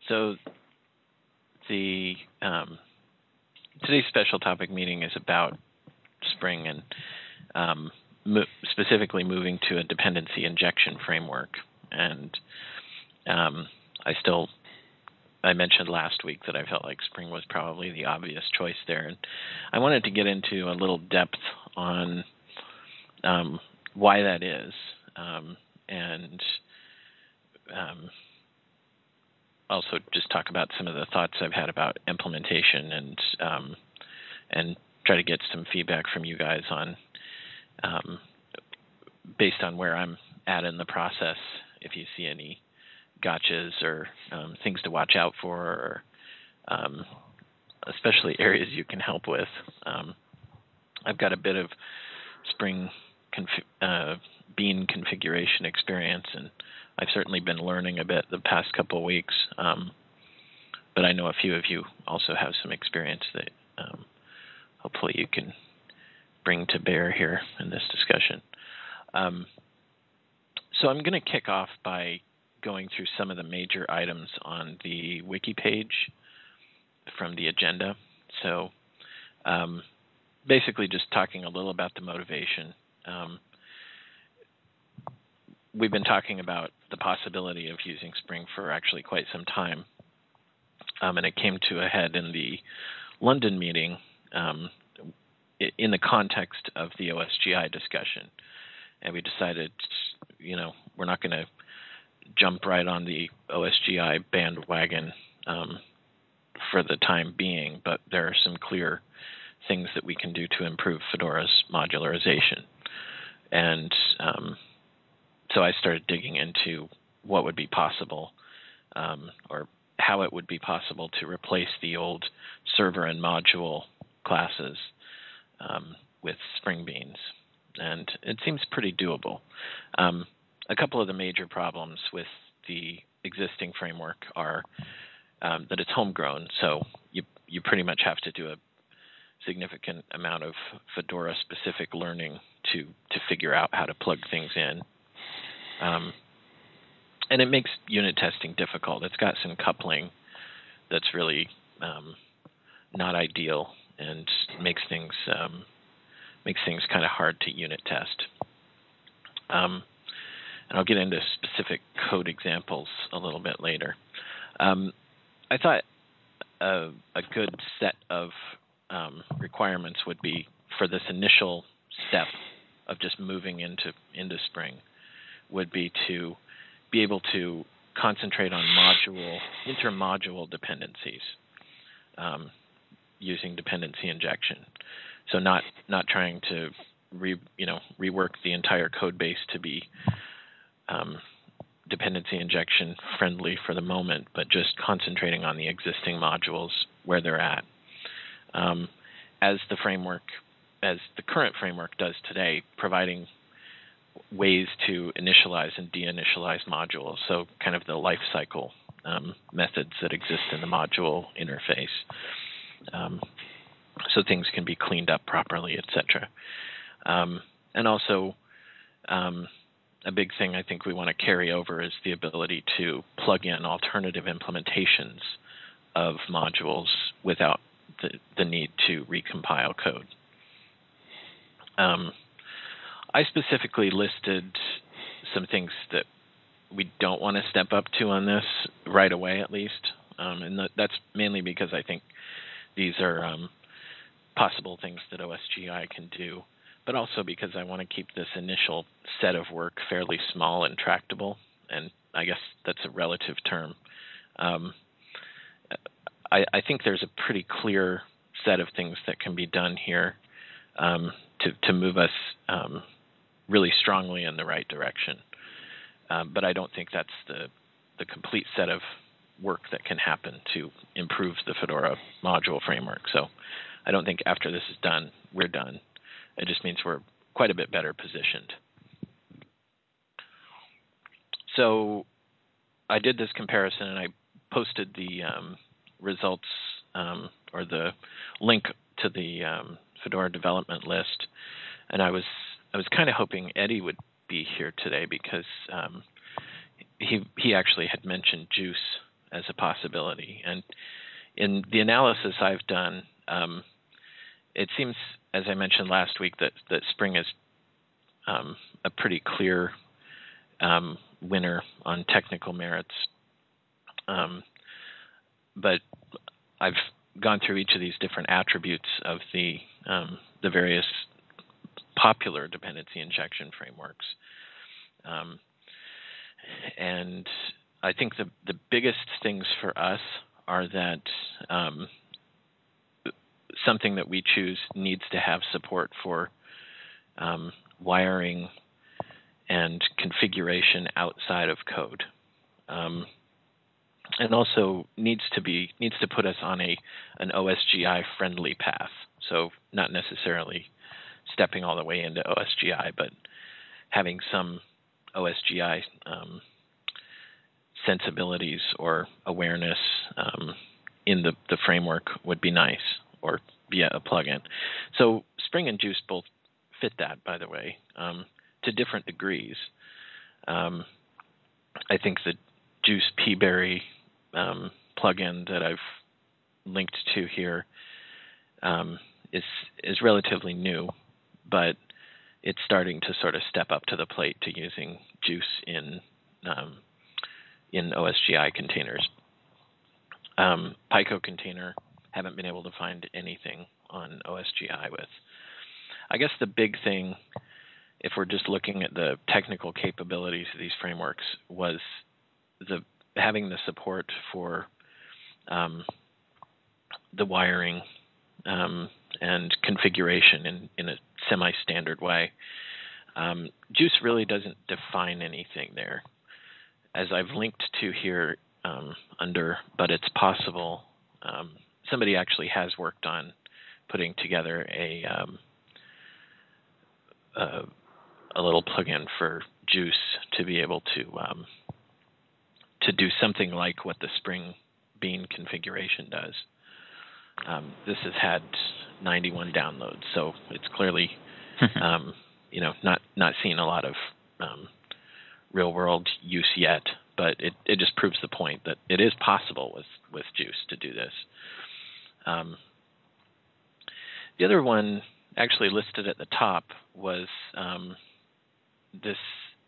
So the today's special topic meeting is about Spring and specifically moving to a dependency injection framework. And I mentioned last week that I felt like Spring was probably the obvious choice there. And I wanted to get into a little depth on why that is, and also just talk about some of the thoughts I've had about implementation, and try to get some feedback from you guys on, based on where I'm at in the process, if you see any gotchas or things to watch out for, or especially areas you can help with. I've got a bit of Spring bean configuration experience, and I've certainly been learning a bit the past couple of weeks, but I know a few of you also have some experience that hopefully you can bring to bear here in this discussion. So I'm going to kick off by going through some of the major items on the wiki page from the agenda. So basically just talking a little about the motivation. We've been talking about the possibility of using Spring for actually quite some time, and it came to a head in the London meeting in the context of the OSGI discussion. And we decided, we're not going to jump right on the OSGI bandwagon for the time being, but there are some clear things that we can do to improve Fedora's modularization. And so I started digging into what would be possible, or how it would be possible to replace the old server and module classes with Spring Beans. And it seems pretty doable. A couple of the major problems with the existing framework are that it's homegrown, so you pretty much have to do a significant amount of Fedora-specific learning to figure out how to plug things in. And it makes unit testing difficult. It's got some coupling that's really not ideal, and makes things kind of hard to unit test. And I'll get into specific code examples a little bit later. I thought a good set of requirements would be, for this initial step of just moving into Spring, would be to be able to concentrate on intermodule dependencies using dependency injection. So not trying to rework the entire code base to be dependency injection friendly for the moment, but just concentrating on the existing modules where they're at. As the current framework does today, providing ways to initialize and deinitialize modules, so kind of the life cycle methods that exist in the module interface, so things can be cleaned up properly, etc. And also, a big thing I think we want to carry over is the ability to plug in alternative implementations of modules without the need to recompile code. I specifically listed some things that we don't want to step up to on this right away, at least. And that's mainly because I think these are possible things that OSGI can do, but also because I want to keep this initial set of work fairly small and tractable. And I guess that's a relative term. I think there's a pretty clear set of things that can be done here to move us really strongly in the right direction. But I don't think that's the complete set of work that can happen to improve the Fedora module framework. So I don't think after this is done, we're done. It just means we're quite a bit better positioned. So I did this comparison, and I posted the results or the link to the Fedora development list. And I was kind of hoping Eddie would be here today, because he actually had mentioned Juice as a possibility. And in the analysis I've done, it seems, as I mentioned last week, that Spring is a pretty clear winner on technical merits. But I've gone through each of these different attributes of the various popular dependency injection frameworks. And I think the biggest things for us are that something that we choose needs to have support for wiring and configuration outside of code, and also needs to put us on an OSGI friendly path. So not necessarily stepping all the way into OSGI, but having some OSGI sensibilities or awareness in the framework would be nice, or via a plugin. So Spring and Juice both fit that, by the way, to different degrees. I think the Juice pBerry plugin that I've linked to here is relatively new, but it's starting to sort of step up to the plate to using Juice in OSGI containers. Pico container, haven't been able to find anything on OSGI with. I guess the big thing, if we're just looking at the technical capabilities of these frameworks, was having the support for the wiring and configuration in a semi-standard way. Juice really doesn't define anything there. As I've linked to here under But It's Possible, somebody actually has worked on putting together a little plugin for Juice to be able to do something like what the Spring Bean configuration does. This has had 91 downloads, so it's clearly not seeing a lot of real world use yet, but it just proves the point that it is possible with Juice to do this. The other one actually listed at the top was this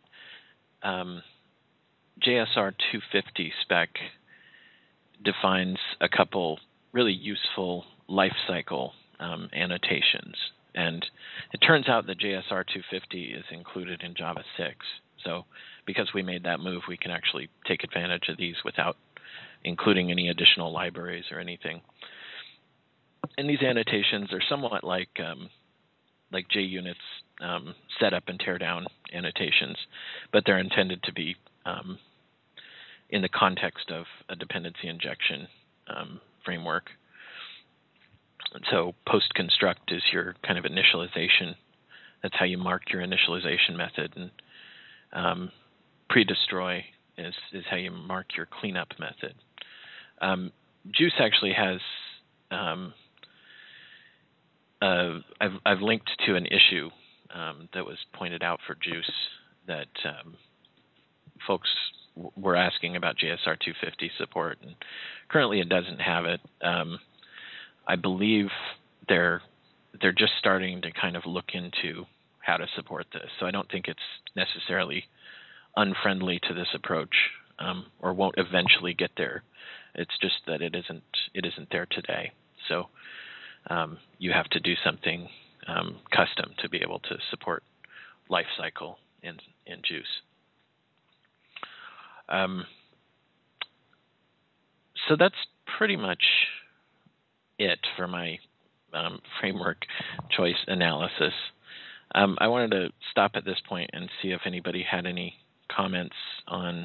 JSR 250 spec defines a couple really useful life cycle annotations. And it turns out that JSR 250 is included in Java 6. So because we made that move, we can actually take advantage of these without including any additional libraries or anything. And these annotations are somewhat like JUnit's setup and tear down annotations, but they're intended to be in the context of a dependency injection framework. And so post construct is your kind of initialization. That's how you mark your initialization method. And pre-destroy is how you mark your cleanup method. Juice actually has I've linked to an issue that was pointed out for Juice that folks were asking about JSR 250 support, and currently it doesn't have it. I believe they're just starting to kind of look into how to support this, so I don't think it's necessarily unfriendly to this approach, or won't eventually get there. It's just that it isn't there today. So you have to do something custom to be able to support lifecycle in Juice. So that's pretty much it for my framework choice analysis. I wanted to stop at this point and see if anybody had any comments on,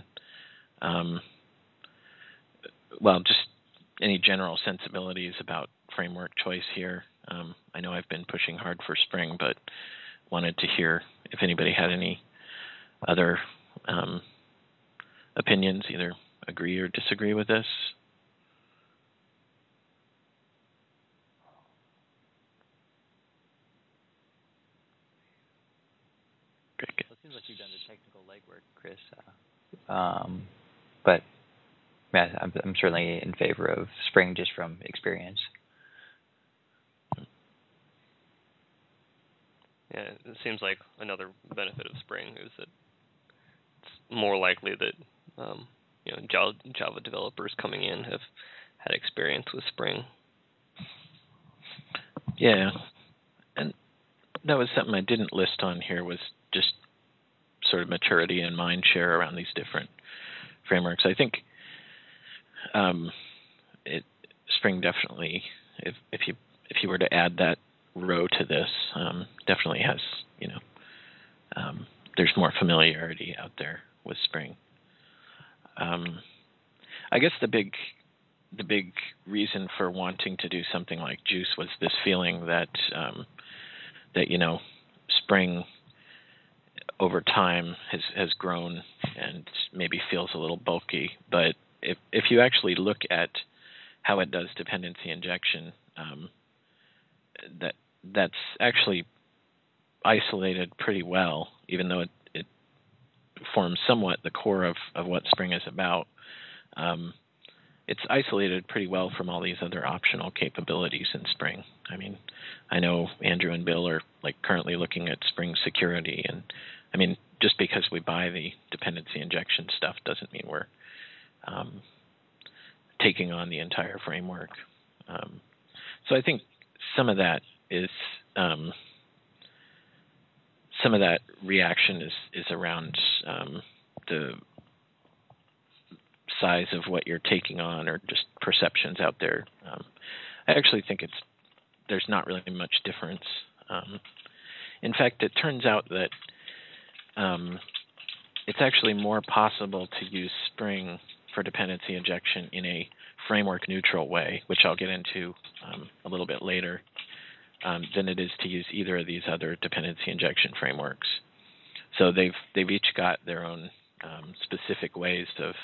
just any general sensibilities about framework choice here. I know I've been pushing hard for Spring, but wanted to hear if anybody had any other opinions, either agree or disagree with this. Well, it seems like you've done the technical legwork, Chris. But Yeah, I'm certainly in favor of spring just from experience. Yeah, it seems like another benefit of spring is that it's more likely that Java developers coming in have had experience with spring. Yeah, and that was something I didn't list on here, was just sort of maturity and mind share around these different frameworks. I think Spring definitely, if you were to add that row to this, definitely has, there's more familiarity out there with Spring. I guess the big reason for wanting to do something like Juice was this feeling that Spring over time has grown and maybe feels a little bulky. But if you actually look at how it does dependency injection, that's actually isolated pretty well, even though it forms somewhat the core of what Spring is about. It's isolated pretty well from all these other optional capabilities in Spring. I mean, I know Andrew and Bill are currently looking at Spring security, and I mean, just because we buy the dependency injection stuff doesn't mean we're taking on the entire framework. So I think some of that is some of that reaction is around the size of what you're taking on, or just perceptions out there. I actually think there's not really much difference. In fact, it turns out that it's actually more possible to use Spring for dependency injection in a framework neutral way, which I'll get into a little bit later, than it is to use either of these other dependency injection frameworks. So they've each got their own specific ways of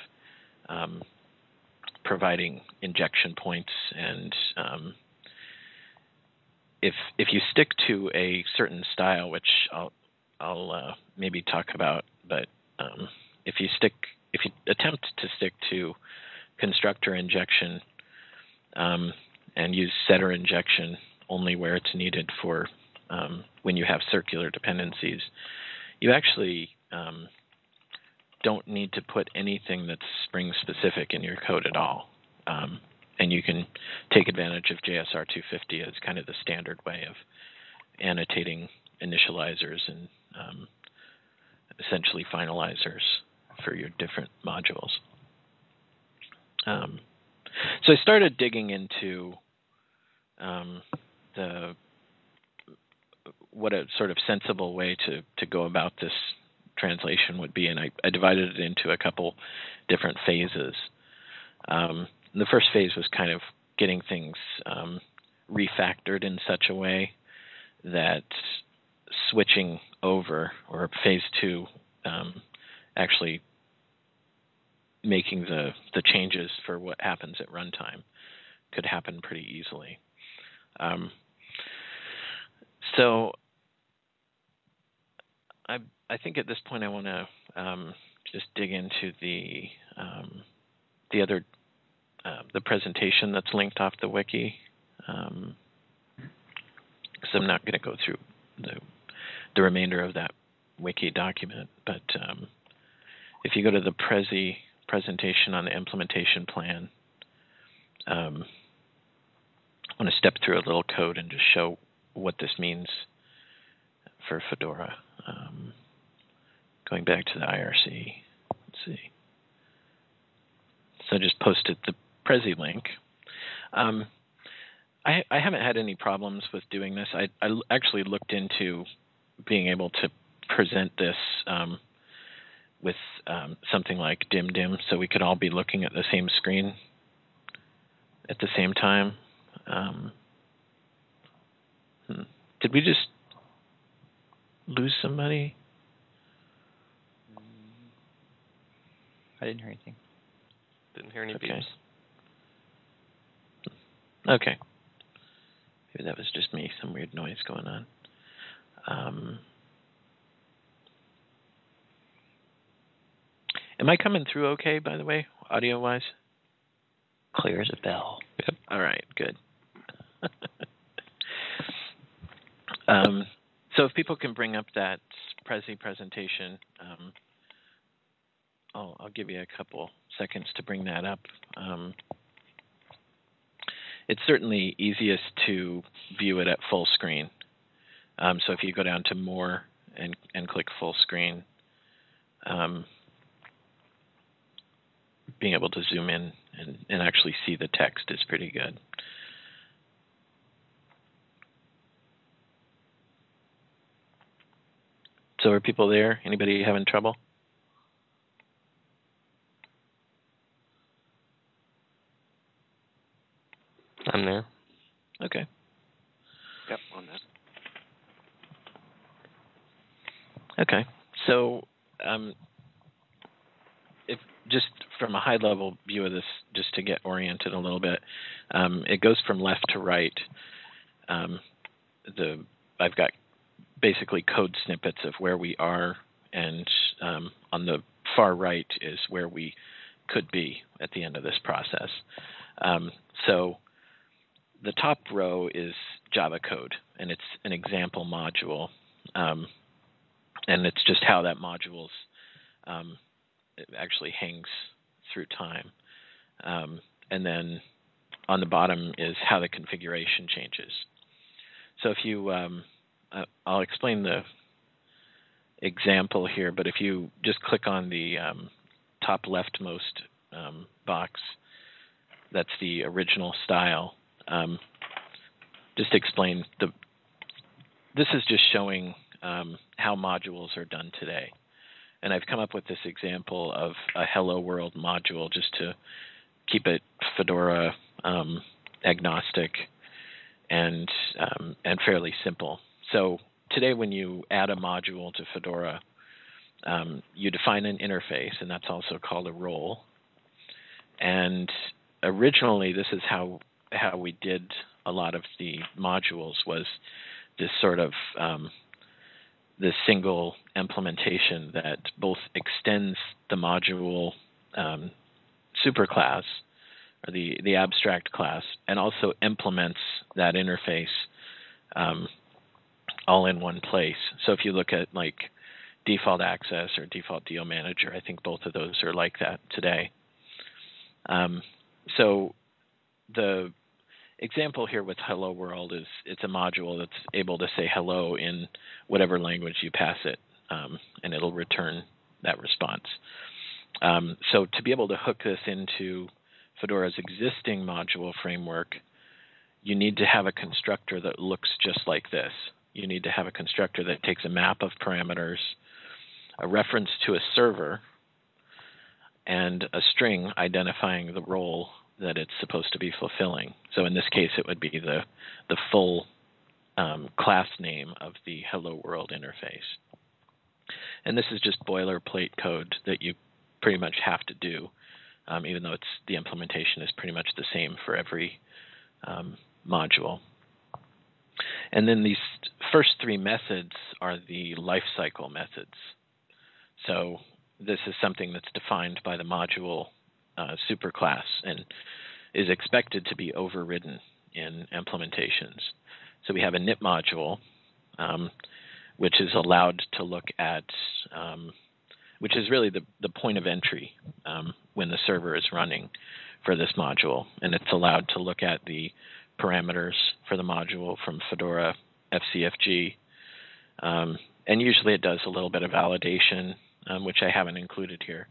providing injection points, and if you stick to a certain style, which I'll maybe talk about, but if you attempt to stick to constructor injection and use setter injection only where it's needed for when you have circular dependencies, you actually don't need to put anything that's Spring specific in your code at all. And you can take advantage of JSR 250 as kind of the standard way of annotating initializers and essentially finalizers for your different modules. So I started digging into what a sort of sensible way to go about this translation would be, and I divided it into a couple different phases. The first phase was kind of getting things refactored in such a way that switching over, or phase two, actually making the changes for what happens at runtime could happen pretty easily. So I think at this point I want to just dig into the other the presentation that's linked off the wiki, because I'm not going to go through the remainder of that wiki document. But if you go to the Prezi presentation on the implementation plan, I want to step through a little code and just show what this means for Fedora. Going back to the IRC, let's see. So I just posted the Prezi link. I haven't had any problems with doing this. I actually looked into being able to present this with something like DimDim, so we could all be looking at the same screen at the same time. Did we just lose somebody? I didn't hear anything. Didn't hear any beeps. Okay. Maybe that was just me, some weird noise going on. Am I coming through okay, by the way, audio-wise? Clear as a bell. Yep. All right, good. So if people can bring up that Prezi presentation, I'll give you a couple seconds to bring that up. It's certainly easiest to view it at full screen. So if you go down to More and click Full Screen, being able to zoom in and actually see the text is pretty good. So are people there? Anybody having trouble? I'm there. Okay. Yep, on that. Okay. So if just from a high-level view of this, just to get oriented a little bit, it goes from left to right. I've got basically code snippets of where we are, and on the far right is where we could be at the end of this process. So the top row is Java code, and it's an example module, and it's just how that module's it actually hangs through time. And then on the bottom is how the configuration changes. So if you I'll explain the example here, but if you just click on the top leftmost box, that's the original style. Just explain this is just showing how modules are done today. And I've come up with this example of a Hello World module just to keep it Fedora agnostic and fairly simple. So today when you add a module to Fedora, you define an interface, and that's also called a role. And originally, this is how we did a lot of the modules, was this sort of this single implementation that both extends the module superclass, or the abstract class, and also implements that interface all in one place. So if you look at like default access or default deal manager, I think both of those are like that today. So the example here with Hello World is it's a module that's able to say hello in whatever language you pass it, and it'll return that response. So to be able to hook this into Fedora's existing module framework, you need to have a constructor that looks just like this. You need to have a constructor that takes a map of parameters, a reference to a server, and a string identifying the role that it's supposed to be fulfilling. So in this case, it would be the full class name of the Hello World interface. And this is just boilerplate code that you pretty much have to do, even though the implementation is pretty much the same for every module. And then these first three methods are the lifecycle methods. So this is something that's defined by the module superclass and is expected to be overridden in implementations. So we have a NIP module, which is allowed to look at, which is really the point of entry when the server is running for this module. And it's allowed to look at the parameters for the module from Fedora FCFG. And usually it does a little bit of validation, which I haven't included here,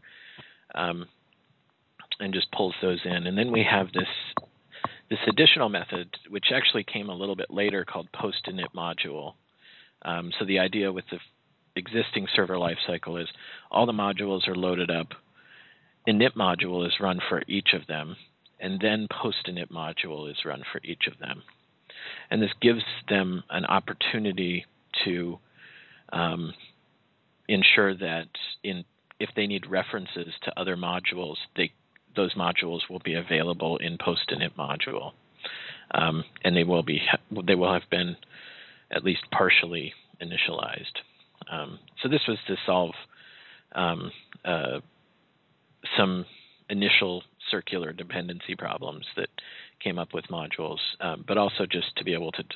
and just pulls those in. And then we have this additional method, which actually came a little bit later, called post-init module. So the idea with the existing server lifecycle is all the modules are loaded up. Init module is run for each of them, and then post-init module is run for each of them. And this gives them an opportunity to ensure that if they need references to other modules, those modules will be available in post-init module, and they will have been at least partially initialized. So this was to solve some initial circular dependency problems that came up with modules, but also just to be able to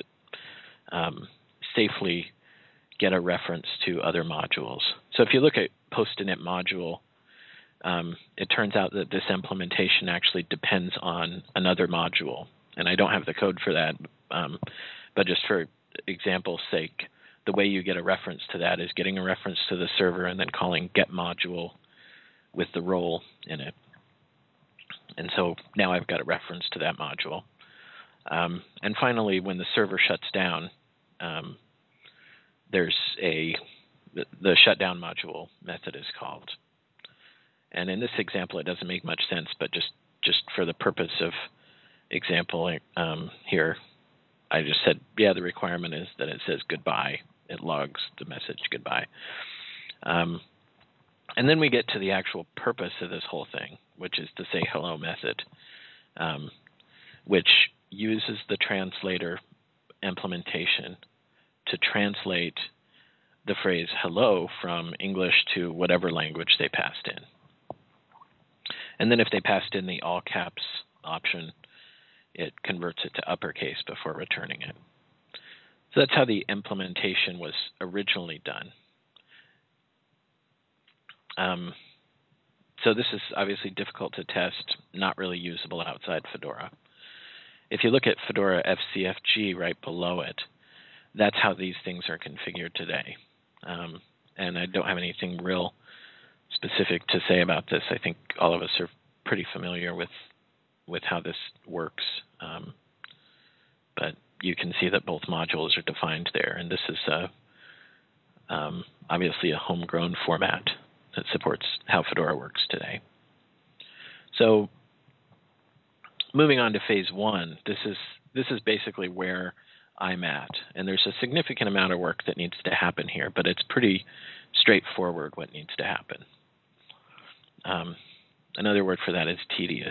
safely get a reference to other modules. So if you look at post-init module, it turns out that this implementation actually depends on another module. And I don't have the code for that, but just for example's sake, the way you get a reference to that is getting a reference to the server and then calling get module with the role in it. And so now I've got a reference to that module. And finally, when the server shuts down, there's the shutdown module method is called. And in this example, it doesn't make much sense, but just for the purpose of example here, I just said, yeah, the requirement is that it says goodbye. It logs the message goodbye. And then we get to the actual purpose of this whole thing, which is the say hello method, which uses the translator implementation to translate the phrase hello from English to whatever language they passed in. And then if they passed in the all caps option, it converts it to uppercase before returning it. So that's how the implementation was originally done. So this is obviously difficult to test, not really usable outside Fedora. If you look at Fedora FCFG right below it, that's how these things are configured today. And I don't have anything real specific to say about this. I think all of us are pretty familiar with how this works. But you can see that both modules are defined there. And this is obviously a homegrown format that supports how Fedora works today. So moving on to phase one, this is basically where I'm at. And there's a significant amount of work that needs to happen here, but it's pretty straightforward what needs to happen. Another word for that is tedious.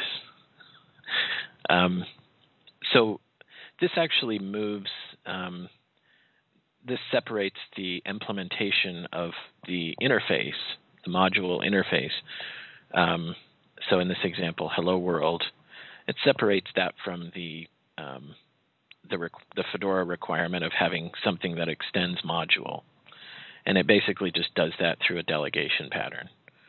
So this actually moves, this separates the implementation of the interface, the module interface. So in this example, hello world, it separates that from the Fedora requirement of having something that extends module. And it basically just does that through a delegation pattern.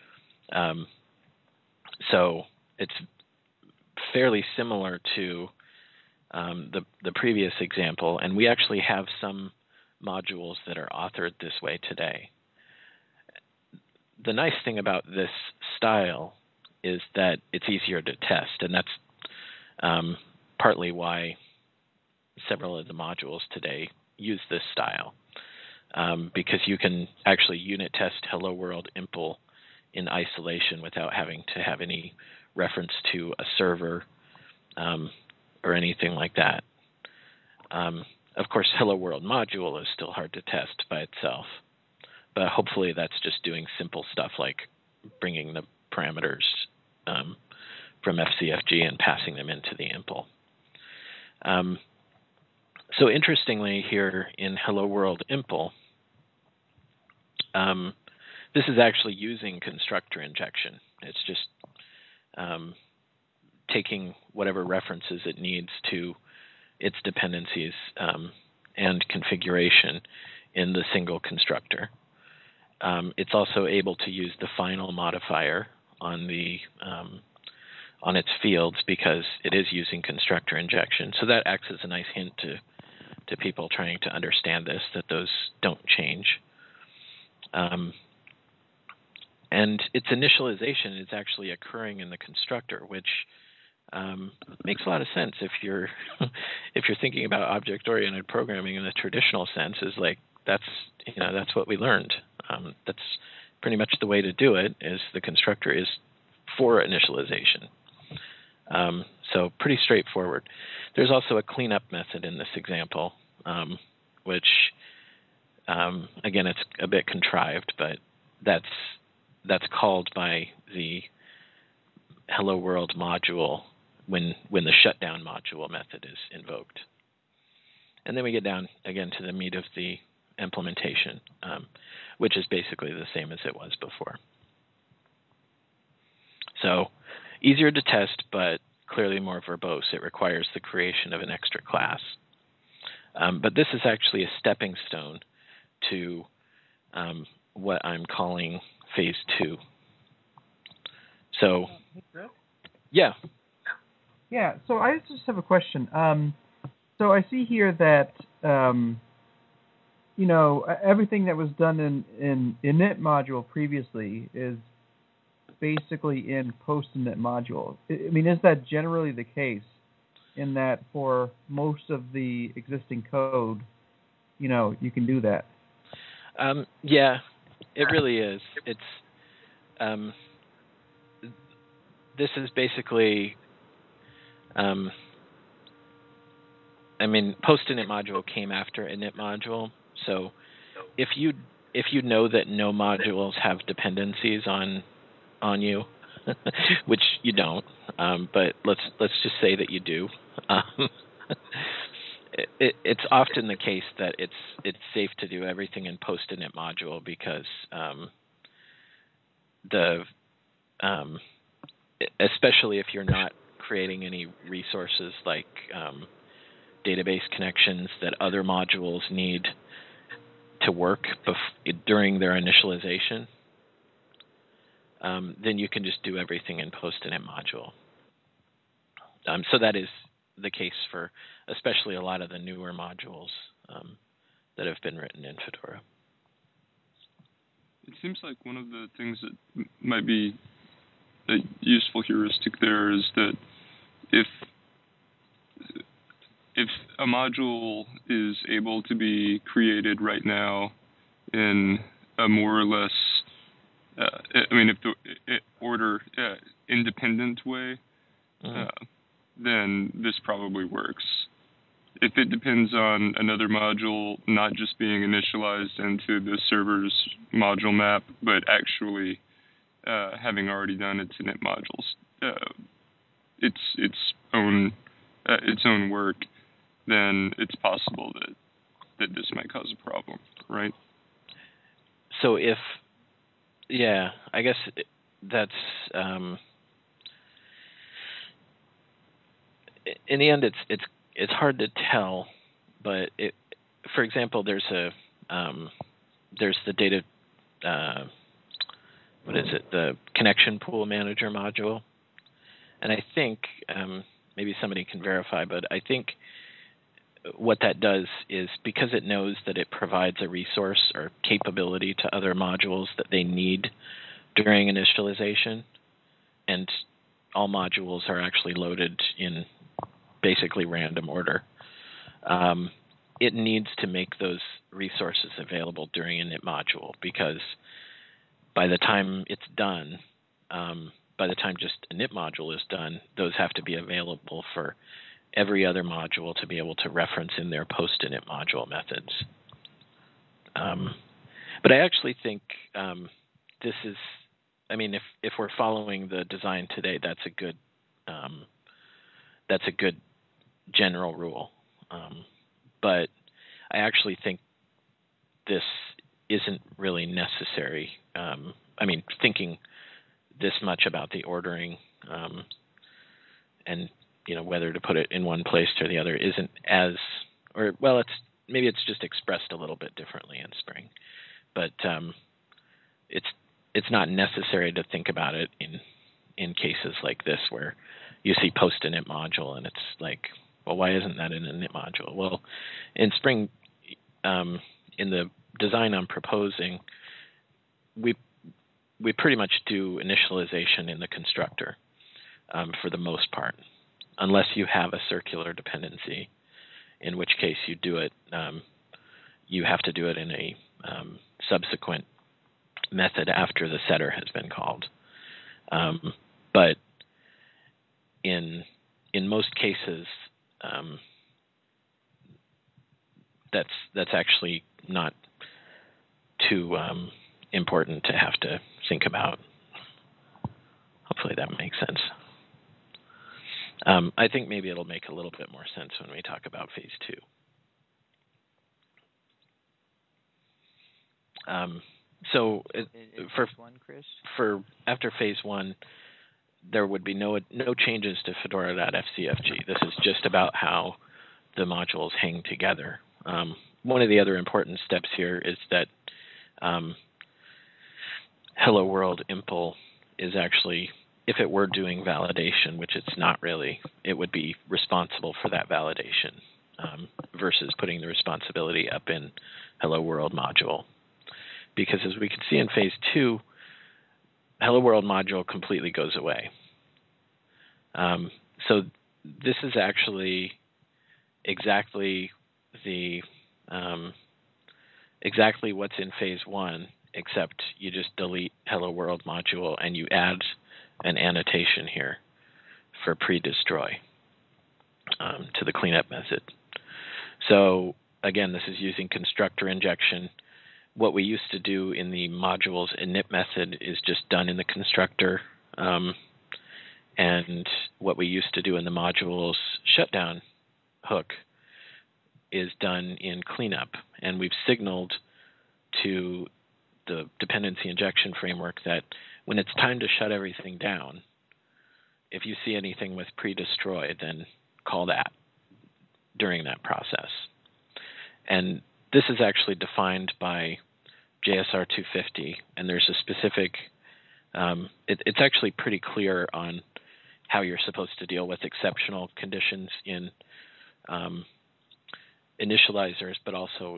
So it's fairly similar to the previous example, and we actually have some modules that are authored this way today. The nice thing about this style is that it's easier to test, and that's partly why several of the modules today use this style, because you can actually unit test Hello World impl in isolation without having to have any reference to a server or anything like that. Of course, Hello World module is still hard to test by itself, but hopefully that's just doing simple stuff like bringing the parameters from FCFG and passing them into the impl. So interestingly here in Hello World impl, this is actually using constructor injection. It's just taking whatever references it needs to its dependencies and configuration in the single constructor. It's also able to use the final modifier on the on its fields because it is using constructor injection. So that acts as a nice hint to people trying to understand this, that those don't change. And its initialization is actually occurring in the constructor, which makes a lot of sense if you're thinking about object-oriented programming in the traditional sense. Is like that's what we learned. That's pretty much the way to do it. Is the constructor is for initialization. So pretty straightforward. There's also a cleanup method in this example, which again it's a bit contrived, but that's called by the Hello World module when the shutdown module method is invoked. And then we get down again to the meat of the implementation, which is basically the same as it was before. So easier to test, but clearly more verbose. It requires the creation of an extra class. But this is actually a stepping stone to what I'm calling phase 2. So, yeah. Yeah, so I just have a question. So I see here that, everything that was done in init module previously is basically in post-init module. I mean, is that generally the case in that for most of the existing code, you can do that? Yeah, it really is. It's this is basically, post-init module came after init module. So if you know that no modules have dependencies on you, which you don't, but let's just say that you do. It's often the case that it's safe to do everything in post-init module because especially if you're not creating any resources like database connections that other modules need to work during their initialization, then you can just do everything in post-init module. So that is the case for especially a lot of the newer modules that have been written in Fedora. It seems like one of the things that might be a useful heuristic there is that if a module is able to be created right now in a more or less, if the order independent way, then this probably works. If it depends on another module not just being initialized into the server's module map, but actually having already done its init modules, its own work, then it's possible that this might cause a problem, right? So I guess that's in the end it's hard to tell, but for example, there's the data the connection pool manager module, and I think maybe somebody can verify, but I think what that does is because it knows that it provides a resource or capability to other modules that they need during initialization, and all modules are actually loaded in basically random order. It needs to make those resources available during init module because by the time it's done, by the time just init module is done, those have to be available for every other module to be able to reference in their post-init module methods. But I actually think this is, if we're following the design today, that's a good general rule. But I actually think this isn't really necessary. Thinking this much about the ordering and whether to put it in one place or the other isn't it's just expressed a little bit differently in Spring, but it's not necessary to think about it in cases like this where you see post-init module and it's like, well, why isn't that in an init module? Well, in Spring, in the design I'm proposing, we pretty much do initialization in the constructor for the most part, unless you have a circular dependency, in which case you do it. You have to do it in a subsequent method after the setter has been called. But in most cases, that's actually not too important to have to think about. Hopefully that makes sense. I think maybe it'll make a little bit more sense when we talk about phase 2. So phase one, Chris? For after phase 1, there would be no changes to Fedora.fcfg. This is just about how the modules hang together. One of the other important steps here is that Hello World impl is actually, if it were doing validation, which it's not really, it would be responsible for that validation versus putting the responsibility up in Hello World module. Because as we can see in phase 2, Hello World module completely goes away. So this is actually exactly exactly what's in phase 1, except you just delete Hello World module and you add an annotation here for pre-destroy to the cleanup method. So again, this is using constructor injection. What we used to do in the module's init method is just done in the constructor, and what we used to do in the module's shutdown hook is done in cleanup. And we've signaled to the dependency injection framework that when it's time to shut everything down, if you see anything with pre-destroy, then call that during that process. And this is actually defined by JSR 250, and there's a specific, it's actually pretty clear on how you're supposed to deal with exceptional conditions in initializers, but also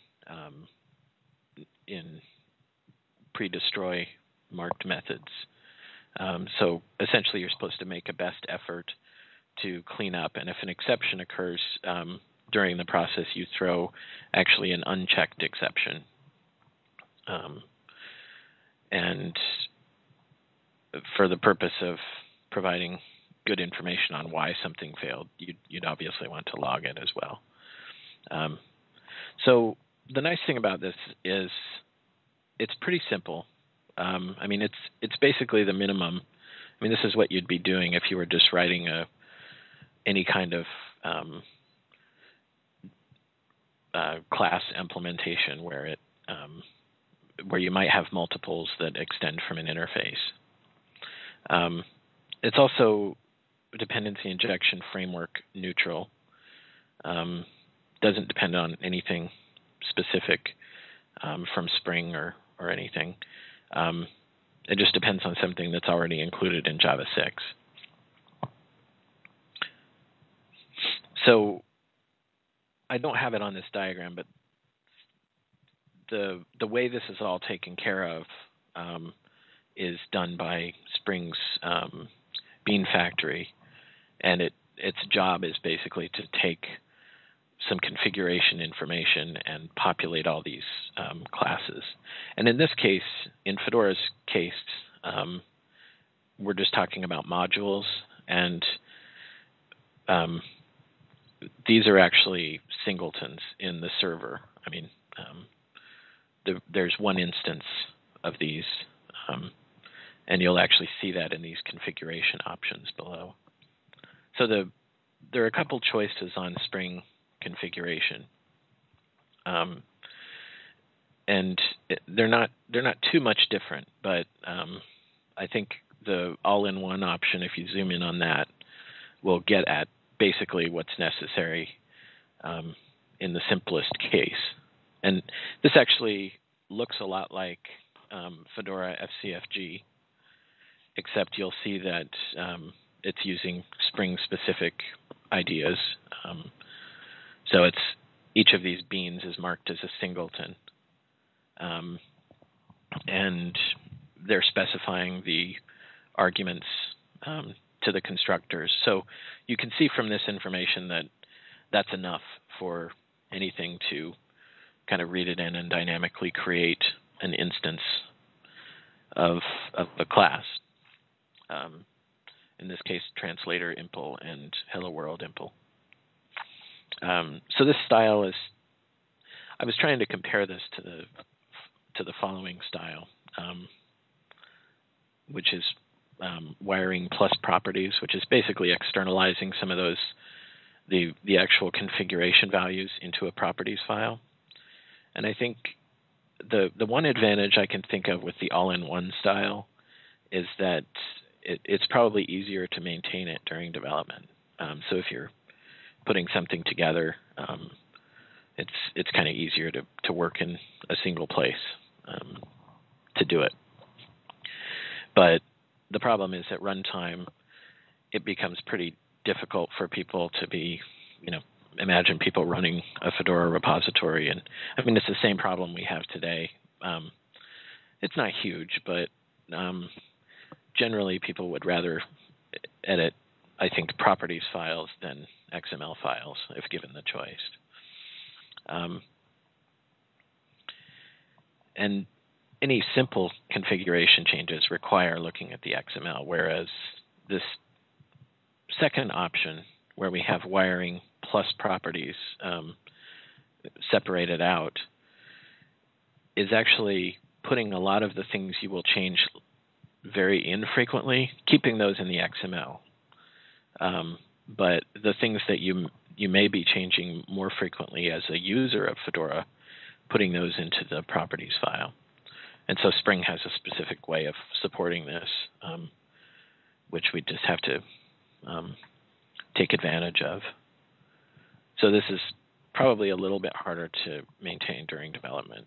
in pre-destroy marked methods. So essentially you're supposed to make a best effort to clean up, and if an exception occurs during the process, you throw actually an unchecked exception. And for the purpose of providing good information on why something failed, you'd obviously want to log it as well. So the nice thing about this is it's pretty simple. I mean, it's basically the minimum. I mean, this is what you'd be doing if you were just writing any kind of class implementation where you might have multiples that extend from an interface. It's also dependency injection framework neutral. Doesn't depend on anything specific from Spring or anything. It just depends on something that's already included in Java 6. So I don't have it on this diagram, but the way this is all taken care of is done by Spring's Bean Factory, and its job is basically to take some configuration information and populate all these classes. And in this case, in Fedora's case, we're just talking about modules, and these are actually singletons in the server. I mean, there's one instance of these, and you'll actually see that in these configuration options below. So there are a couple choices on Spring configuration, and they're not too much different, but I think the all-in-one option, if you zoom in on that, will get at basically what's necessary in the simplest case. And this actually looks a lot like Fedora FCFG, except you'll see that it's using Spring-specific ideas. So each of these beans is marked as a singleton. And they're specifying the arguments to the constructors. So you can see from this information that that's enough for anything to kind of read it in and dynamically create an instance of a class. In this case, translator impl and hello world impl. So this style is, I was trying to compare this to the following style, which is wiring plus properties, which is basically externalizing some of those, the actual configuration values into a properties file. And I think the one advantage I can think of with the all-in-one style is that it's probably easier to maintain it during development. So if you're putting something together, it's kind of easier to work in a single place to do it. But the problem is at runtime, it becomes pretty difficult for people to be, imagine people running a Fedora repository. And I mean, it's the same problem we have today. It's not huge, but generally people would rather edit, I think, properties files than XML files if given the choice. And any simple configuration changes require looking at the XML, whereas this second option, where we have wiring plus properties separated out, is actually putting a lot of the things you will change very infrequently, keeping those in the XML. But the things that you may be changing more frequently as a user of Fedora, putting those into the properties file. And so Spring has a specific way of supporting this, which we just have to take advantage of. So this is probably a little bit harder to maintain during development.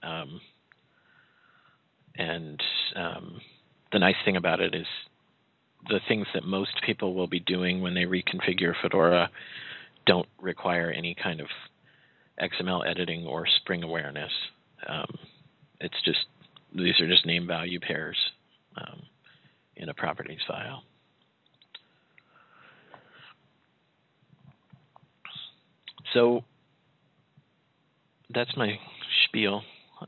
And the nice thing about it is the things that most people will be doing when they reconfigure Fedora don't require any kind of XML editing or Spring awareness. It's just, these are just name value pairs in a properties file. So that's my spiel.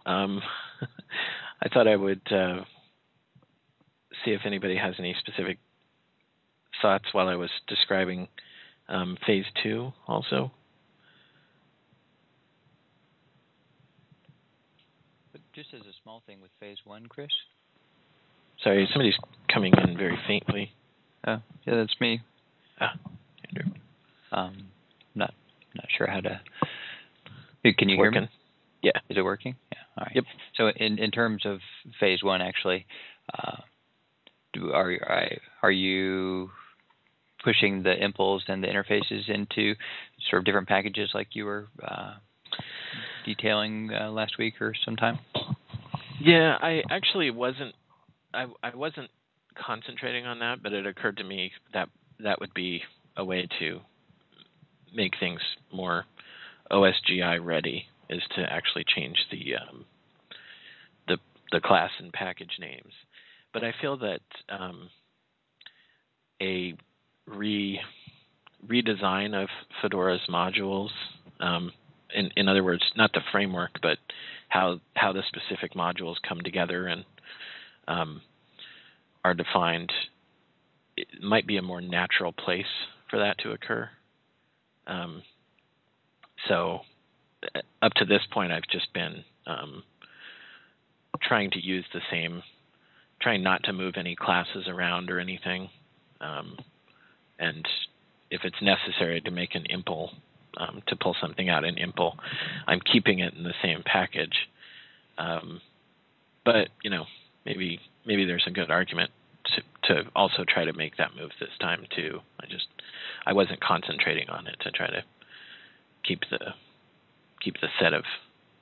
I thought I would see if anybody has any specific thoughts while I was describing phase 2 also. But just as a small thing with phase 1, Chris? Sorry, somebody's coming in very faintly. Oh, yeah, that's me. Andrew. Not sure how to. Can you hear me? Yeah. Is it working? Yeah. All right. Yep. So in terms of phase 1, actually, are you pushing the impls and the interfaces into sort of different packages like you were detailing last week or sometime? Yeah, I actually wasn't. I wasn't concentrating on that, but it occurred to me that that would be a way to make things more OSGI ready, is to actually change the class and package names. But I feel that a redesign of Fedora's modules, in other words, not the framework, but how the specific modules come together and are defined, it might be a more natural place for that to occur. So up to this point, I've just been trying to use the same, trying not to move any classes around or anything. And if it's necessary to make an impl, to pull something out in impl, I'm keeping it in the same package. But, maybe there's a good argument to also try to make that move this time too. I wasn't concentrating on it to try to keep the set of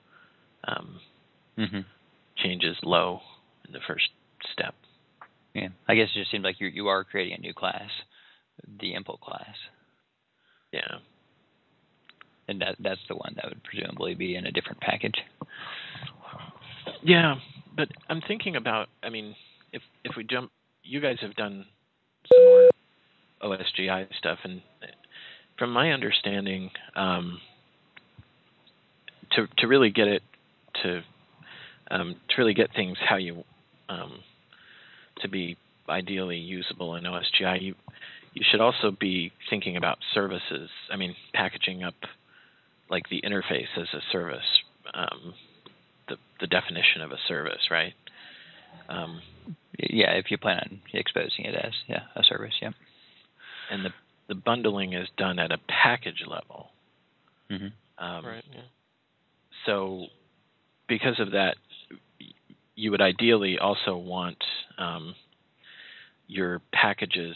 changes low in the first step. Yeah, I guess it just seems like you are creating a new class, the impl class. Yeah. And that's the one that would presumably be in a different package. Yeah, but I'm thinking about, if we jump, you guys have done some more OSGI stuff, and from my understanding, to really get it to really get things how you to be ideally usable in OSGI, you should also be thinking about services. Packaging up like the interface as a service, the definition of a service, right? Yeah, if you plan on exposing it as a service, yeah. And the bundling is done at a package level. Right. Yeah. So because of that, you would ideally also want your packages,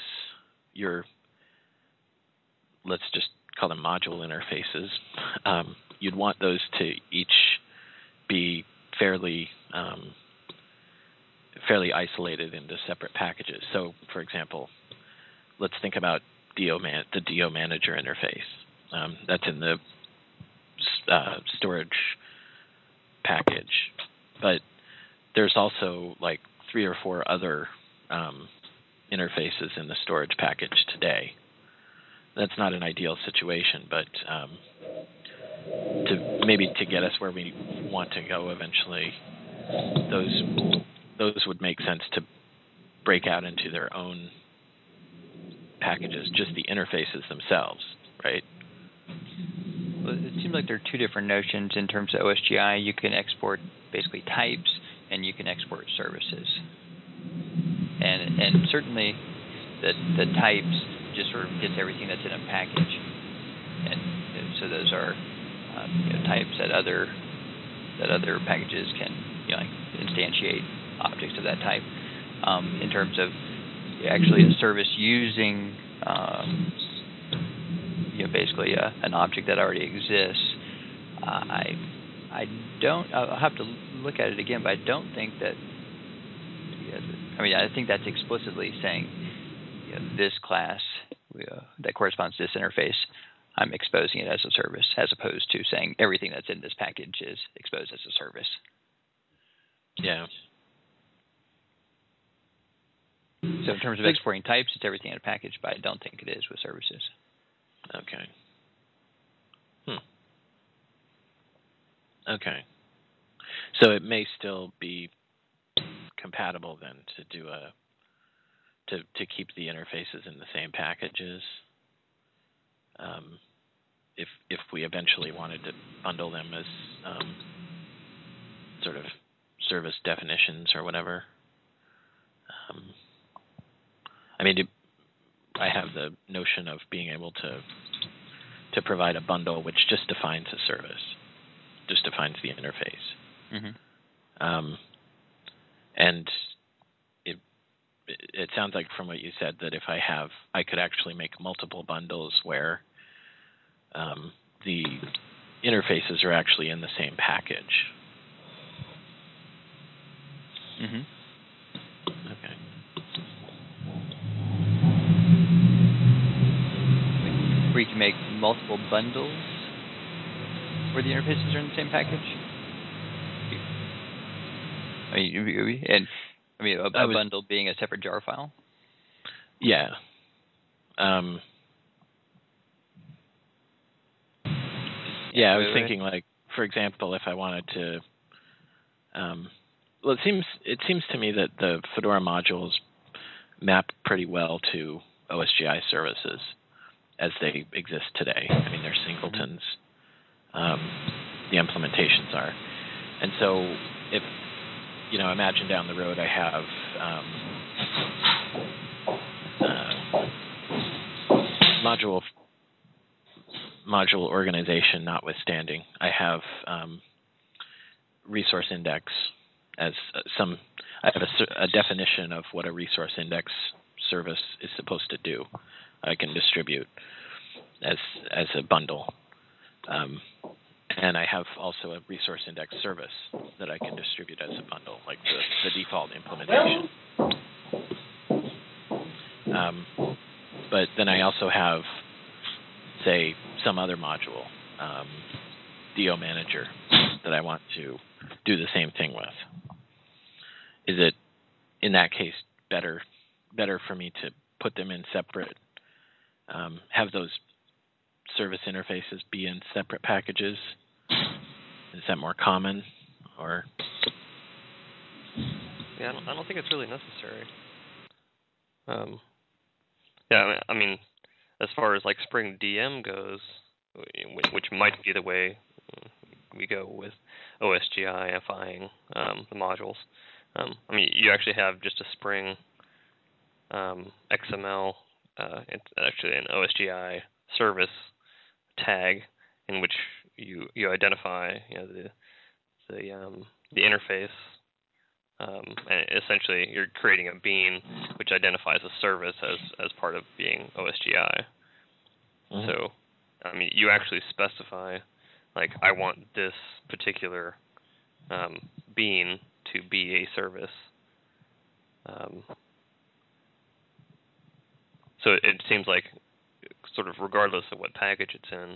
let's just call them module interfaces, you'd want those to each be fairly isolated into separate packages. So, for example, let's think about the DO manager interface. That's in the storage package, but there's also like 3 or 4 other interfaces in the storage package today. That's not an ideal situation, but to get us where we want to go eventually, those would make sense to break out into their own packages, just the interfaces themselves, right? Well, it seems like there are 2 different notions in terms of OSGI. You can export basically types, and you can export services. And certainly the types just sort of gets everything that's in a package. And so those are types that other packages can like instantiate objects of that type. In terms of actually a service using basically an object that already exists, I'll have to look at it again, but I don't think that. I think that's explicitly saying this class that corresponds to this interface, I'm exposing it as a service, as opposed to saying everything that's in this package is exposed as a service. Yeah. So in terms of exporting types, it's everything in a package, but I don't think it is with services. Okay. Okay. So it may still be compatible then to do to keep the interfaces in the same packages. If we eventually wanted to bundle them as sort of service definitions or whatever. I have the notion of being able to provide a bundle which just defines a service, just defines the interface. Mm-hmm. And it sounds like from what you said that if I could actually make multiple bundles where the interfaces are actually in the same package. Mm-hmm. Okay. Where you can make multiple bundles where the interfaces are in the same package? A bundle being a separate jar file? Yeah. I was thinking, like, for example, if I wanted to, it seems to me that the Fedora modules map pretty well to OSGI services as they exist today. They're singletons. The implementations are. And so if, imagine down the road I have module organization notwithstanding, I have resource index as I have a definition of what a resource index service is supposed to do. I can distribute as a bundle. And I have also a resource index service that I can distribute as a bundle, like the default implementation. But then I also have, say, some other module, DO manager, that I want to do the same thing with. Is it, in that case, better for me to put them in separate, have those service interfaces be in separate packages? Is that more common, or? Yeah, I don't think it's really necessary. As far as like Spring DM goes, which might be the way we go with OSGI-ifying the modules. You actually have just a Spring XML. It's actually an OSGI service tag in which you identify the interface And essentially, you're creating a bean which identifies a service as part of being OSGI. Mhm. So, I mean, you actually specify, like, I want this particular bean to be a service. So it seems like, sort of regardless of what package it's in,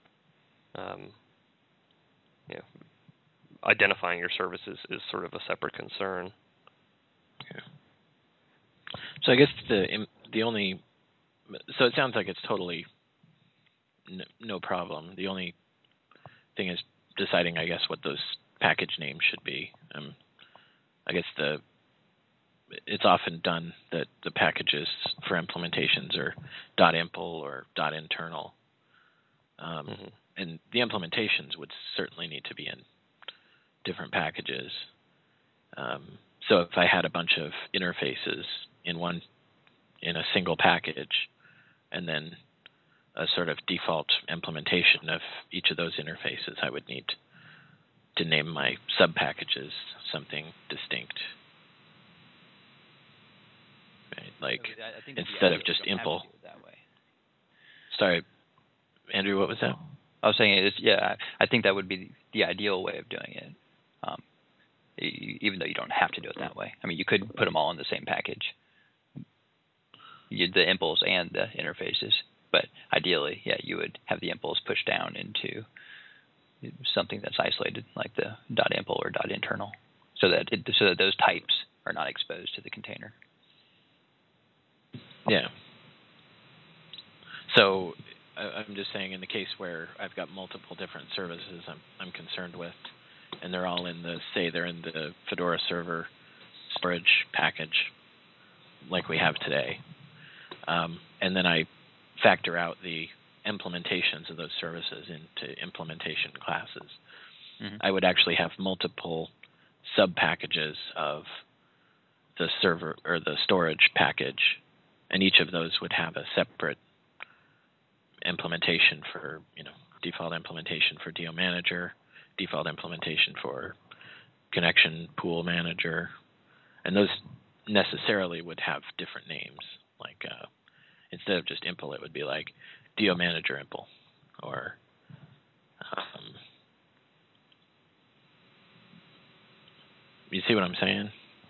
you know, identifying your services is sort of a separate concern. Okay. So I guess the only, so it sounds like it's totally no problem. The only thing is deciding, I guess, what those package names should be. I guess it's often done that the packages for implementations are .impl or .internal, and the implementations would certainly need to be in different packages. So if I had a bunch of interfaces in a single package, and then a sort of default implementation of each of those interfaces, I would need to name my sub-packages something distinct. Right? Like, I think instead of just impl. That way. Sorry, Andrew, what was that? I was saying, I think that would be the ideal way of doing it, even though you don't have to do it that way. I mean, you could put them all in the same package, the impls and the interfaces, but ideally, you would have the impls pushed down into something that's isolated, like the .impl or .internal, so that those types are not exposed to the container. Yeah. So I'm just saying, in the case where I've got multiple different services I'm concerned with, and they're all in the Fedora server storage package, like we have today, and then I factor out the implementations of those services into implementation classes. Mm-hmm. I would actually have multiple sub-packages of the server or the storage package, and each of those would have a separate implementation for, default implementation for DO Manager, default implementation for Connection Pool Manager, and those necessarily would have different names. Like, instead of just impl, it would be like DO Manager impl, or you see what I'm saying?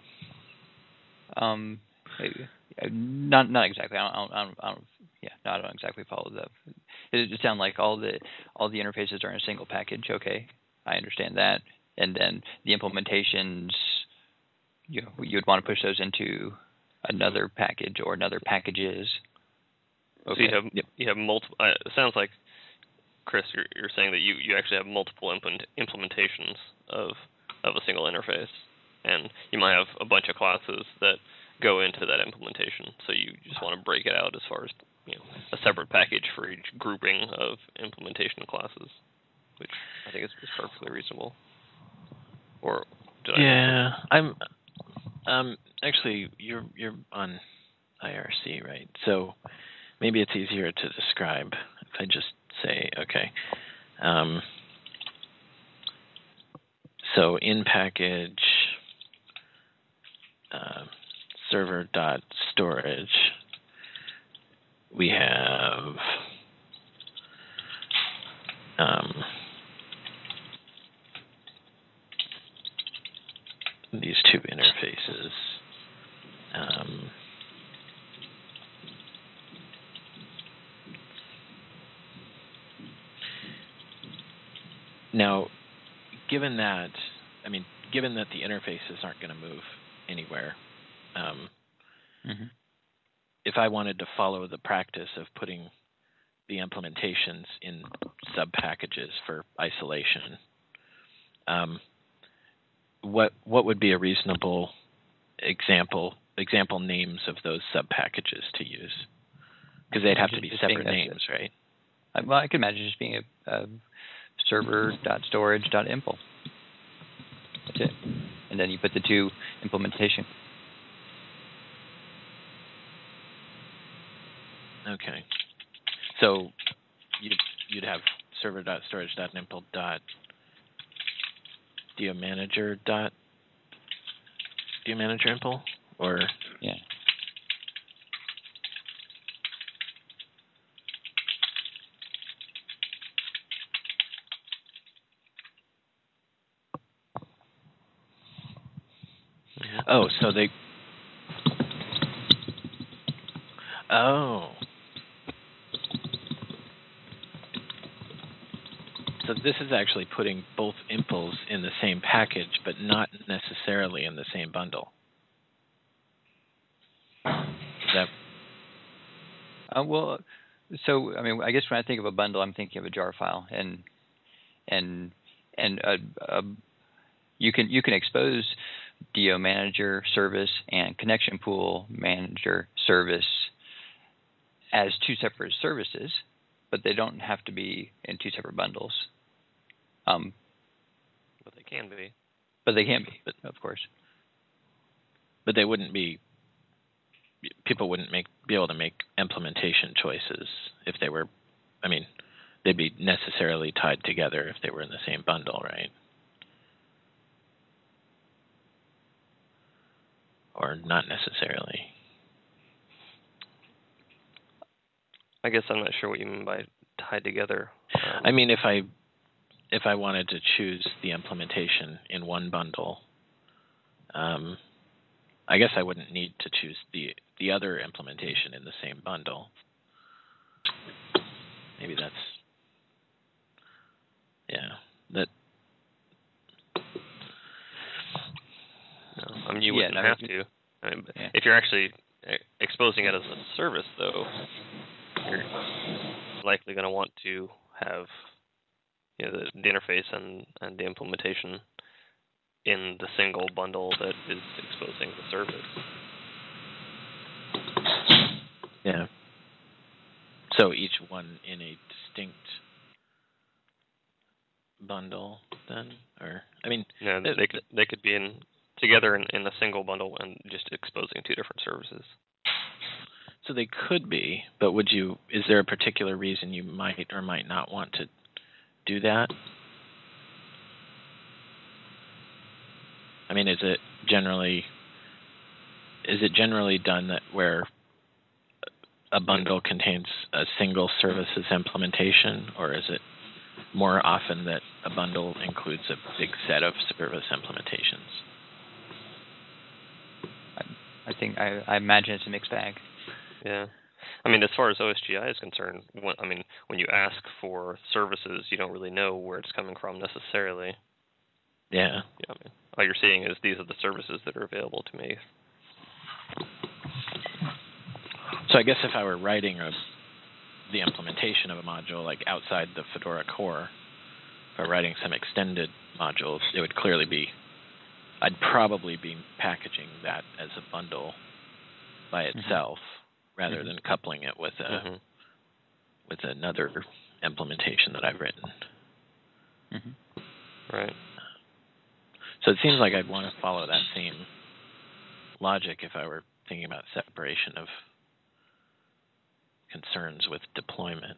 Not exactly. I don't exactly follow that. It just sounds like all the interfaces are in a single package. Okay, I understand that. And then the implementations, you'd want to push those into another package or another packages. Okay. So you have multiple. It sounds like, Chris, you're saying that you actually have multiple implementations of a single interface, and you might have a bunch of classes that go into that implementation. So you just want to break it out as far as a separate package for each grouping of implementation classes, which I think is perfectly reasonable. Or did I'm actually you're on IRC, right? So maybe it's easier to describe if I just say, okay. So in package server.storage, we have these two interfaces. Now, given that the interfaces aren't going to move anywhere, if I wanted to follow the practice of putting the implementations in sub-packages for isolation, what would be a reasonable example names of those sub-packages to use? Because they'd have to be separate names, right? Well, I could imagine just being a server.storage.impl. That's it. And then you put the two implementation. Okay. So you'd have server.storage.impl.DOManager. View Manager impl, or Yeah. oh, so they. Oh. So this is actually putting both impls in the same package, but not necessarily in the same bundle. Is that? Well, so I mean, I guess when I think of a bundle, I'm thinking of a jar file, and you can expose DO Manager service and Connection Pool Manager service as two separate services, but they don't have to be in two separate bundles. But they can be. But they can be, of course. But they wouldn't be. People wouldn't be able to make implementation choices if they were. I mean, they'd be necessarily tied together if they were in the same bundle, right? Or not necessarily. I guess I'm not sure what you mean by tied together. I mean, if I wanted to choose the implementation in one bundle, I guess I wouldn't need to choose the other implementation in the same bundle. Maybe that's that. No, I mean, you wouldn't have to. I mean, if you're actually exposing it as a service, though, you're likely going to want to have the interface and the implementation in the single bundle that is exposing the service. Yeah. So each one in a distinct bundle, then, or I mean, yeah, they could be together in a single bundle and just exposing two different services. So they could be, but is there a particular reason you might or might not want to do that? I mean, is it generally done that where a bundle contains a single services implementation, or is it more often that a bundle includes a big set of service implementations? I imagine it's a mixed bag. Yeah. I mean, as far as OSGI is concerned, when you ask for services, you don't really know where it's coming from necessarily. Yeah. Yeah. I mean, all you're seeing is these are the services that are available to me. So I guess if I were writing the implementation of a module like outside the Fedora core, if I were writing some extended modules, it would clearly be, I'd probably be packaging that as a bundle by itself rather than coupling it with with another implementation that I've written. Right. So it seems like I'd want to follow that same logic if I were thinking about separation of concerns with deployment.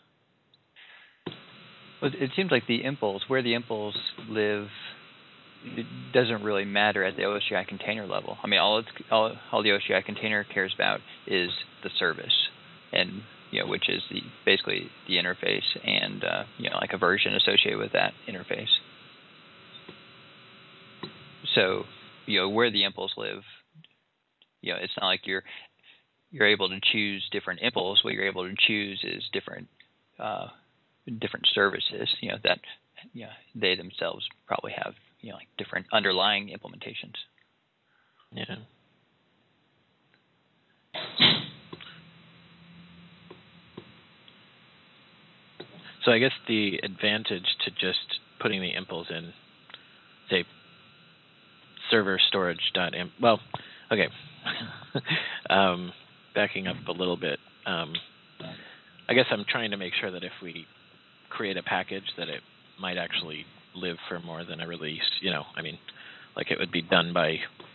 Well, it seems like the impls, where the impls live, it doesn't really matter at the OSGI container level. I mean, all the OSGI container cares about is the service, and which is basically the interface and like a version associated with that interface. So where the impls live, it's not like you're able to choose different impls. What you're able to choose is different services. That they themselves probably have like different underlying implementations. Yeah. So I guess the advantage to just putting the impls in, say, server storage.imp. Well, okay. Backing up a little bit, I guess I'm trying to make sure that if we create a package that it might actually live for more than a release. I mean, like it would be done by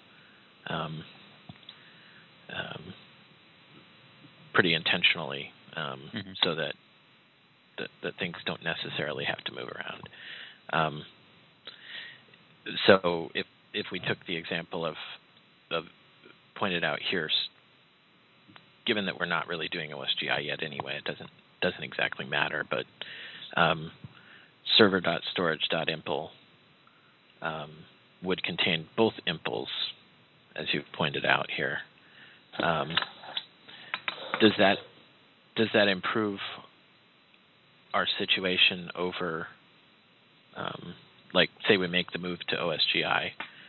pretty intentionally, so that things don't necessarily have to move around. So if we took the example of pointed out here, given that we're not really doing OSGI yet anyway, it doesn't exactly matter. But server.storage.impl would contain both impls, as you've pointed out here. Does that improve our situation over, like, say we make the move to OSGI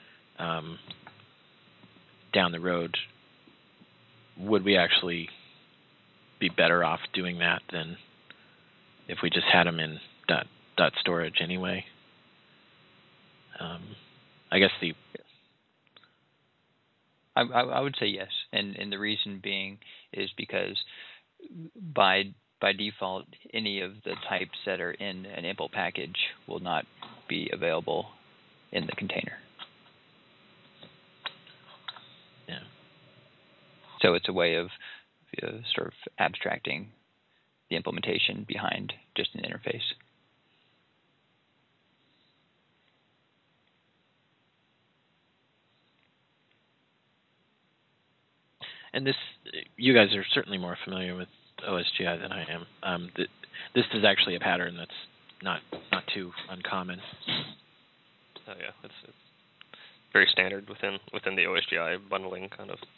down the road? Would we actually be better off doing that than if we just had them in dot storage anyway? I guess I would say yes, and the reason being is because by default, any of the types that are in an impl package will not be available in the container. Yeah. So it's a way of sort of abstracting the implementation behind just an interface. And this, you guys are certainly more familiar with OSGI than I am. This is actually a pattern that's not too uncommon. Oh yeah, it's very standard within the OSGI bundling kind of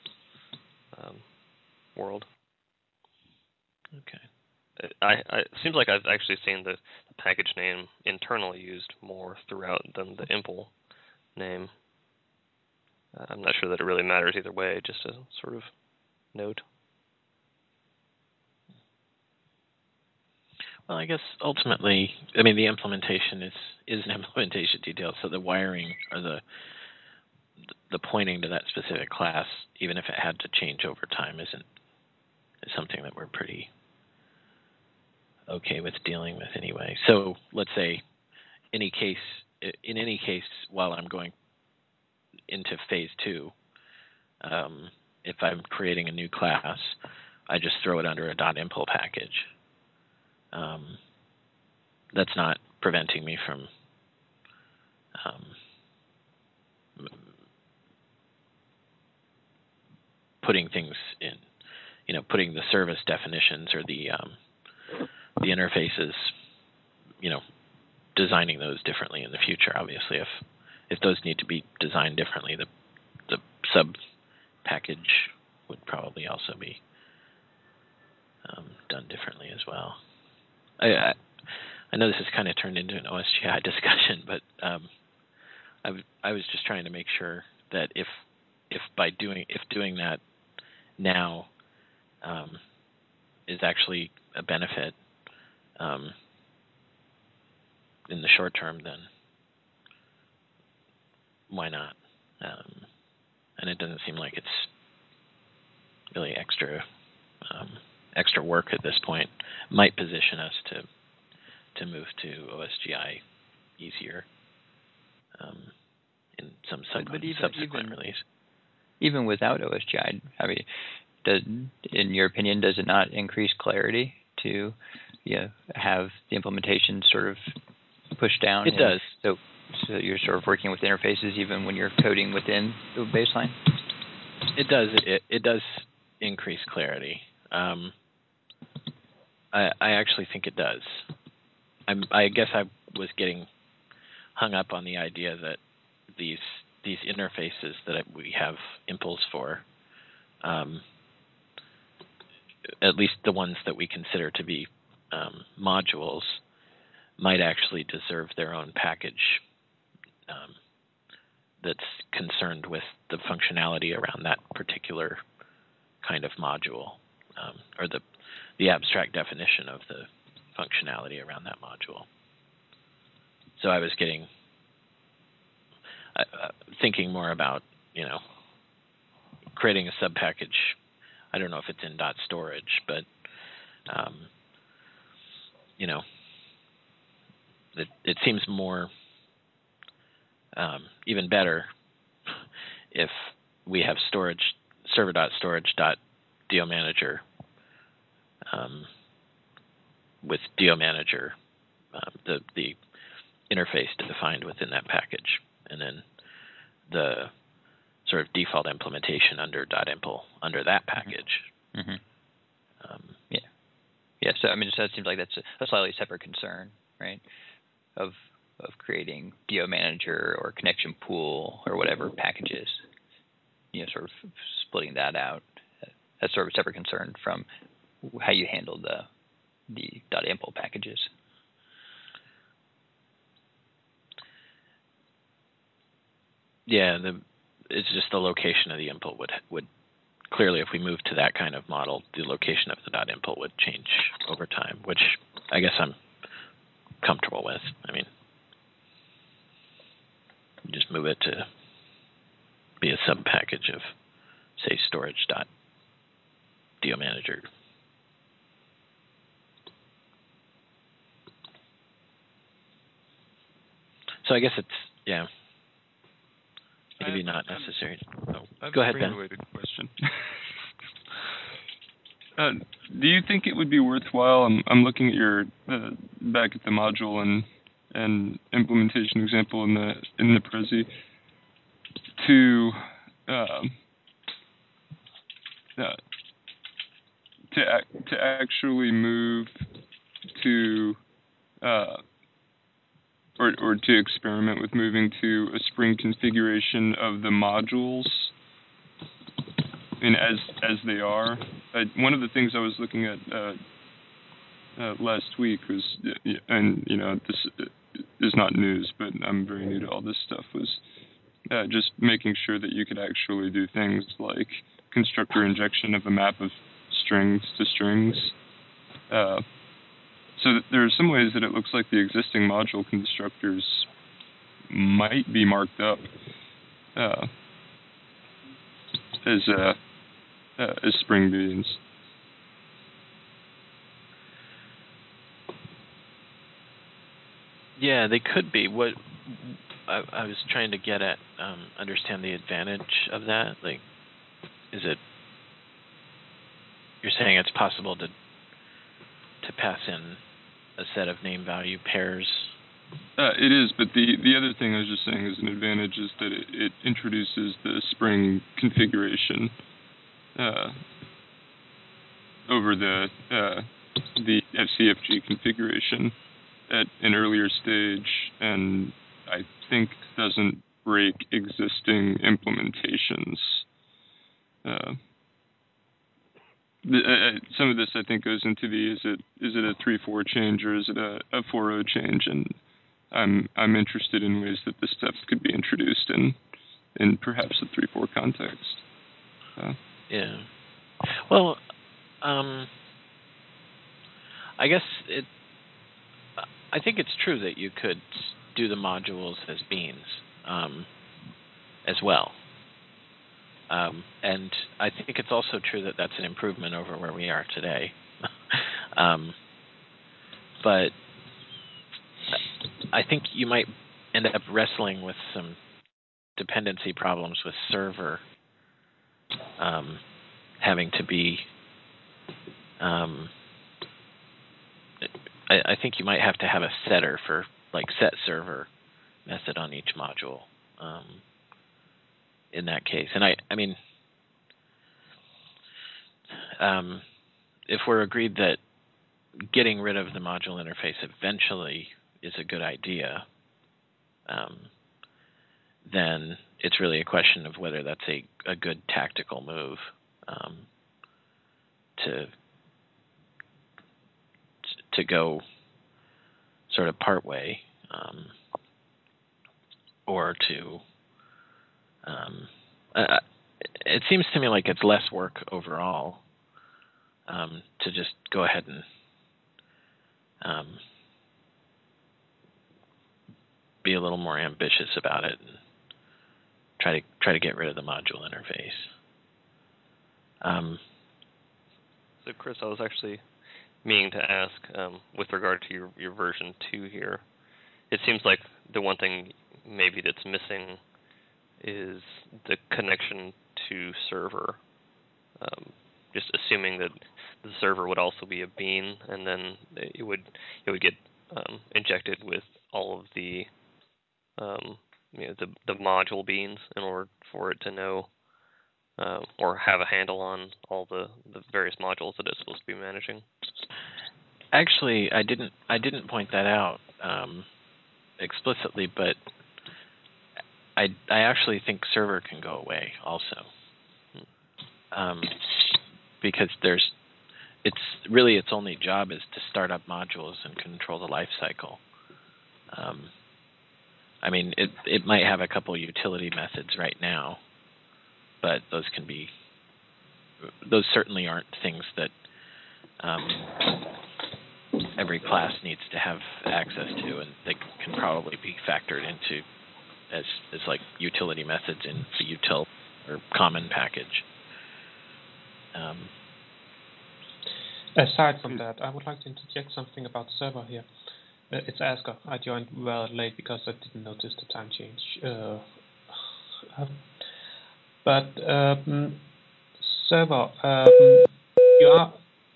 world. Okay. It seems like I've actually seen the package name internally used more throughout than the impl name. I'm not sure that it really matters either way, just a sort of note. Well, I guess ultimately, I mean, the implementation is an implementation detail, so the wiring or the pointing to that specific class, even if it had to change over time, is something that we're pretty okay with dealing with anyway. So let's say in any case, while I'm going into phase 2, if I'm creating a new class, I just throw it under a .impl package. That's not preventing me from putting things in, putting the service definitions or the interfaces, designing those differently in the future. Obviously, if those need to be designed differently, the sub package would probably also be done differently as well. I know this has kind of turned into an OSGI discussion, but I was just trying to make sure that if doing that now is actually a benefit in the short term, then why not? And it doesn't seem like it's really extra work at this point. Might position us to move to OSGI easier in some subsequent release. Even without OSGI, I mean, in your opinion, does it not increase clarity to have the implementation sort of pushed down? It does. So you're sort of working with interfaces even when you're coding within the baseline? It does. It does increase clarity. I actually think it does. I guess I was getting hung up on the idea that these interfaces that we have impls for, at least the ones that we consider to be modules, might actually deserve their own package that's concerned with the functionality around that particular kind of module, or the abstract definition of the functionality around that module. So I was thinking more about, creating a sub-package. I don't know if it's in .storage, but, it seems more, even better if we have server.storage.DOManager with DOManager, the interface defined within that package, and then the sort of default implementation under .impl under that package. Mm-hmm. Yeah. So I mean, so it seems like that's a slightly separate concern, right? Of creating DO manager or connection pool or whatever packages, sort of splitting that out. That's sort of a separate concern from how you handle the .impl packages. Yeah, it's just the location of the impl would clearly, if we move to that kind of model, the location of the .impl would change over time, which I guess I'm comfortable with. I mean, just move it to be a sub package of, say, storage.DOManager. So I guess it's maybe not necessary. Go ahead, Ben. Related question. Do you think it would be worthwhile? I'm looking at your back at the module and implementation example in the Prezi to actually move to or to experiment with moving to a Spring configuration of the modules, and as they are. One of the things I was looking at last week was, and this is not news, but I'm very new to all this stuff, was just making sure that you could actually do things like constructor injection of a map of strings to strings. So there are some ways that it looks like the existing module constructors might be marked up as Spring beans. Yeah, they could be. What I was trying to get at, understand the advantage of that. Like, is it? You're saying it's possible to pass in a set of name value pairs? It is, but the other thing I was just saying is an advantage is that it introduces the Spring configuration over the FCFG configuration at an earlier stage, and I think doesn't break existing implementations. Some of this I think goes into is it a 3.4 change or is it a 4.0 change, and I'm interested in ways that this stuff could be introduced in perhaps a 3.4 context. Yeah. Well, I guess I think it's true that you could do the modules as beans as well. And I think it's also true that that's an improvement over where we are today. But I think you might end up wrestling with some dependency problems with server having to be... I think you might have to have a setter for, like, set server method on each module. In that case, and I mean, if we're agreed that getting rid of the module interface eventually is a good idea, then it's really a question of whether that's a good tactical move to go sort of part way, or to it seems to me like it's less work overall to just go ahead and be a little more ambitious about it and try to get rid of the module interface. So Chris, I was actually meaning to ask with regard to your version 2 here. It seems like the one thing maybe that's missing is the connection to server. Just assuming that the server would also be a bean, and then it would get injected with all of the the module beans in order for it to know or have a handle on all the various modules that it's supposed to be managing? Actually, I didn't point that out explicitly, but I actually think server can go away also, because its only job is to start up modules and control the life cycle. I mean, it might have a couple utility methods right now, but those certainly aren't things that every class needs to have access to, and they can probably be factored into as like utility methods in the util or common package. Aside from that, I would like to interject something about server here. It's Asger. I joined well late because I didn't notice the time change. Server, you are.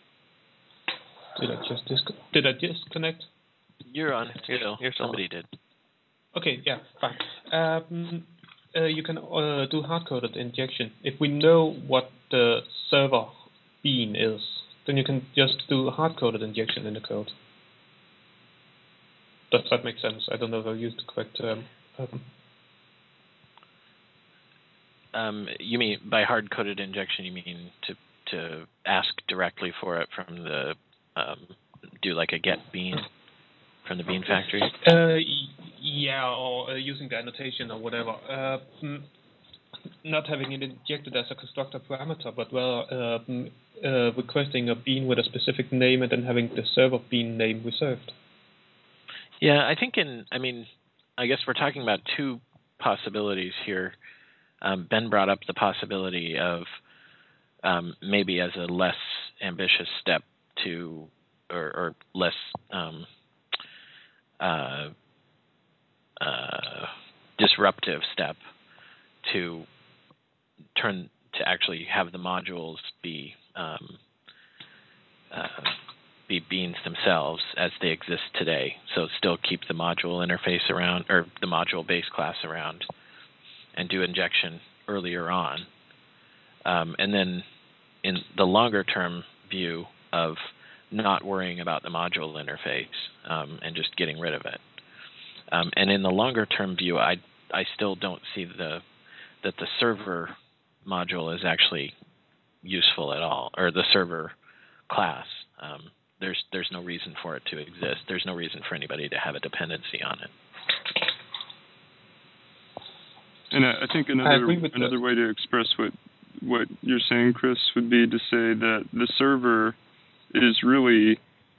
Did I disconnect? You're on still. Somebody did. Okay, yeah, fine. You can do hard-coded injection. If we know what the server bean is, then you can just do hard-coded injection in the code. Does that make sense? I don't know if I used the correct term. You mean by hard-coded injection? You mean to ask directly for it from the do like a get bean from the bean factory? Yeah, or using the annotation or whatever. Not having it injected as a constructor parameter, but requesting a bean with a specific name and then having the server bean name reserved. Yeah, I think I guess we're talking about two possibilities here. Ben brought up the possibility of maybe as a less ambitious step to, or less disruptive step to actually have the modules be beans themselves as they exist today. So still keep the module interface around, or the module base class around, and do injection earlier on. And then in the longer term view of not worrying about the module interface and just getting rid of it. And in the longer term view, I still don't see that the server module is actually useful at all, or the server class. There's no reason for it to exist. There's no reason for anybody to have a dependency on it. And I think another way to express what you're saying, Chris, would be to say that the server is really,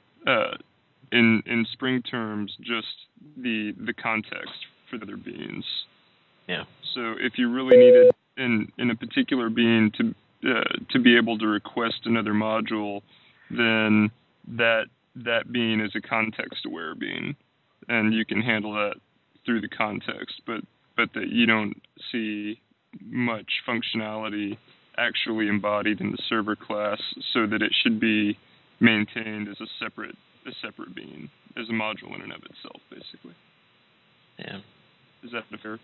in Spring terms, just the context for the other beans. Yeah. So if you really needed in a particular bean to be able to request another module, then that bean is a context-aware bean, and you can handle that through the context, but that you don't see much functionality actually embodied in the server class, so that it should be maintained as a separate bean, as a module in and of itself, basically. Yeah. Is that fair?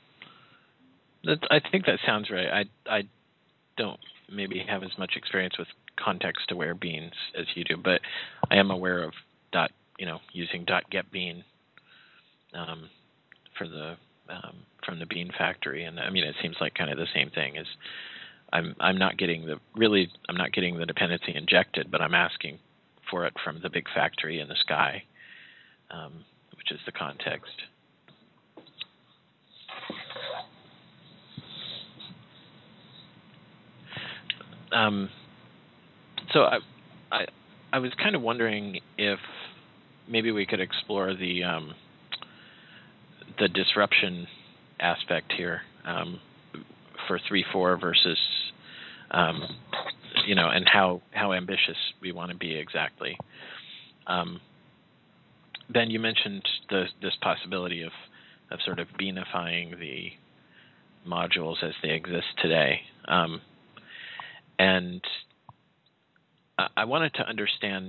I think that sounds right. I don't maybe have as much experience with context-aware beans as you do, but I am aware of using .getBean for the from the bean factory, and I mean it seems like kind of the same thing. Is I'm not getting the dependency injected, but I'm asking for it from the big factory in the sky, which is the context. So I was kind of wondering if maybe we could explore the disruption aspect here for 3.4 versus and how ambitious we want to be exactly. Ben, you mentioned this possibility of sort of beanifying the modules as they exist today. And I wanted to understand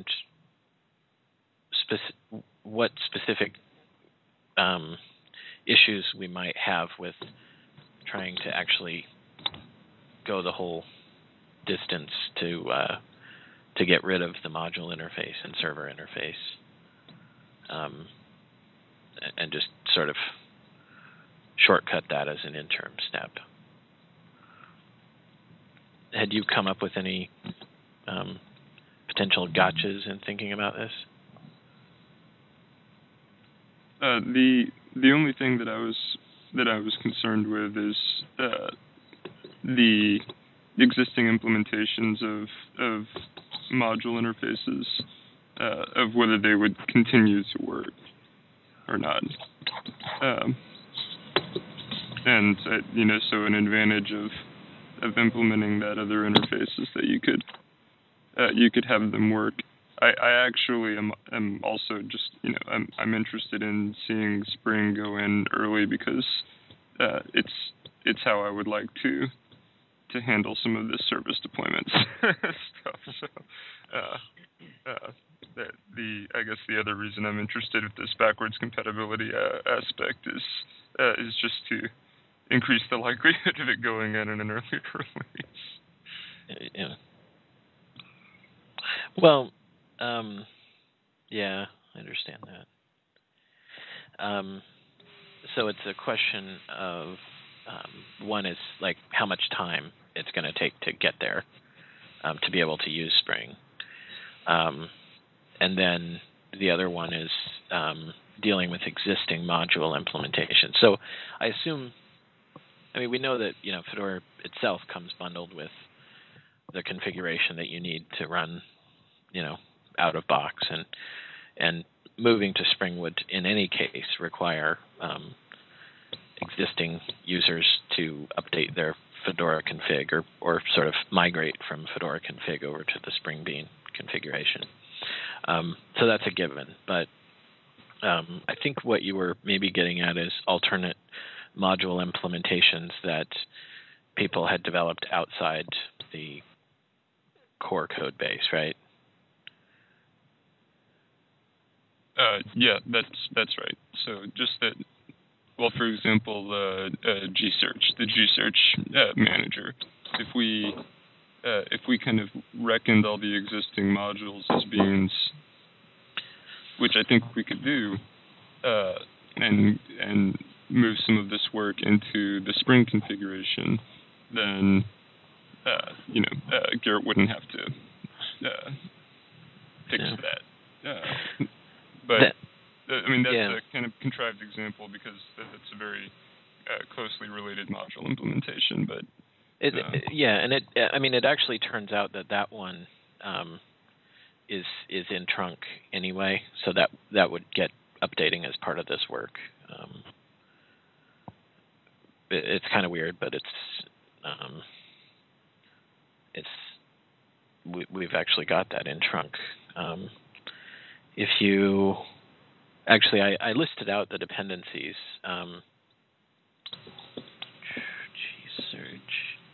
what specific issues we might have with trying to actually go the whole distance to get rid of the module interface and server interface, and just sort of shortcut that as an interim step. Had you come up with any potential gotchas in thinking about this? The only thing that I was concerned with is the existing implementations of module interfaces, of whether they would continue to work or not. And so an advantage of implementing that other interface is that you could have them work. I actually am also just I'm interested in seeing Spring go in early because it's how I would like to handle some of this service deployments stuff. So I guess the other reason I'm interested with this backwards compatibility aspect is just to increase the likelihood of it going in an earlier release. Yeah. Well, yeah, I understand that. So it's a question of one is like how much time it's going to take to get there to be able to use Spring, and then the other one is dealing with existing module implementation. So I assume, we know that Fedora itself comes bundled with the configuration that you need to run out of box, and moving to Spring would in any case require existing users to update their Fedora config or sort of migrate from Fedora config over to the Spring Bean configuration. So that's a given, but I think what you were maybe getting at is alternate module implementations that people had developed outside the core code base, right? Yeah, that's right. So just that, well, for example, the Gsearch manager. If we kind of reckoned all the existing modules as beans, which I think we could do, and move some of this work into the Spring configuration, then Garrett wouldn't have to fix that. But that's a kind of contrived example because it's a very closely related module implementation. But it actually turns out that one is in trunk anyway, so that would get updating as part of this work. It's kind of weird, but we've actually got that in trunk. If you actually, I listed out the dependencies. Gsearch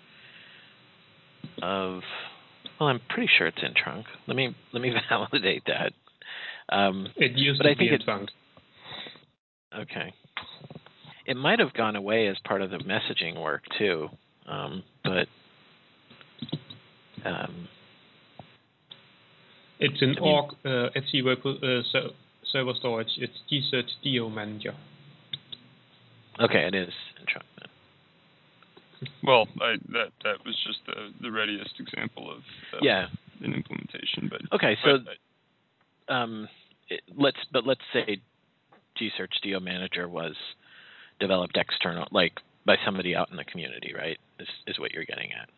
of. Well, I'm pretty sure it's in trunk. Let me validate that. It used to be in trunk. Okay. It might have gone away as part of the messaging work too, but. It's an org Etsy web server storage. It's Gsearch DO manager. Okay, it is in trunk then. Well, that was just the readiest example of an implementation. But okay, so let's say Gsearch DO manager was developed external, like by somebody out in the community, right? Is what you're getting at.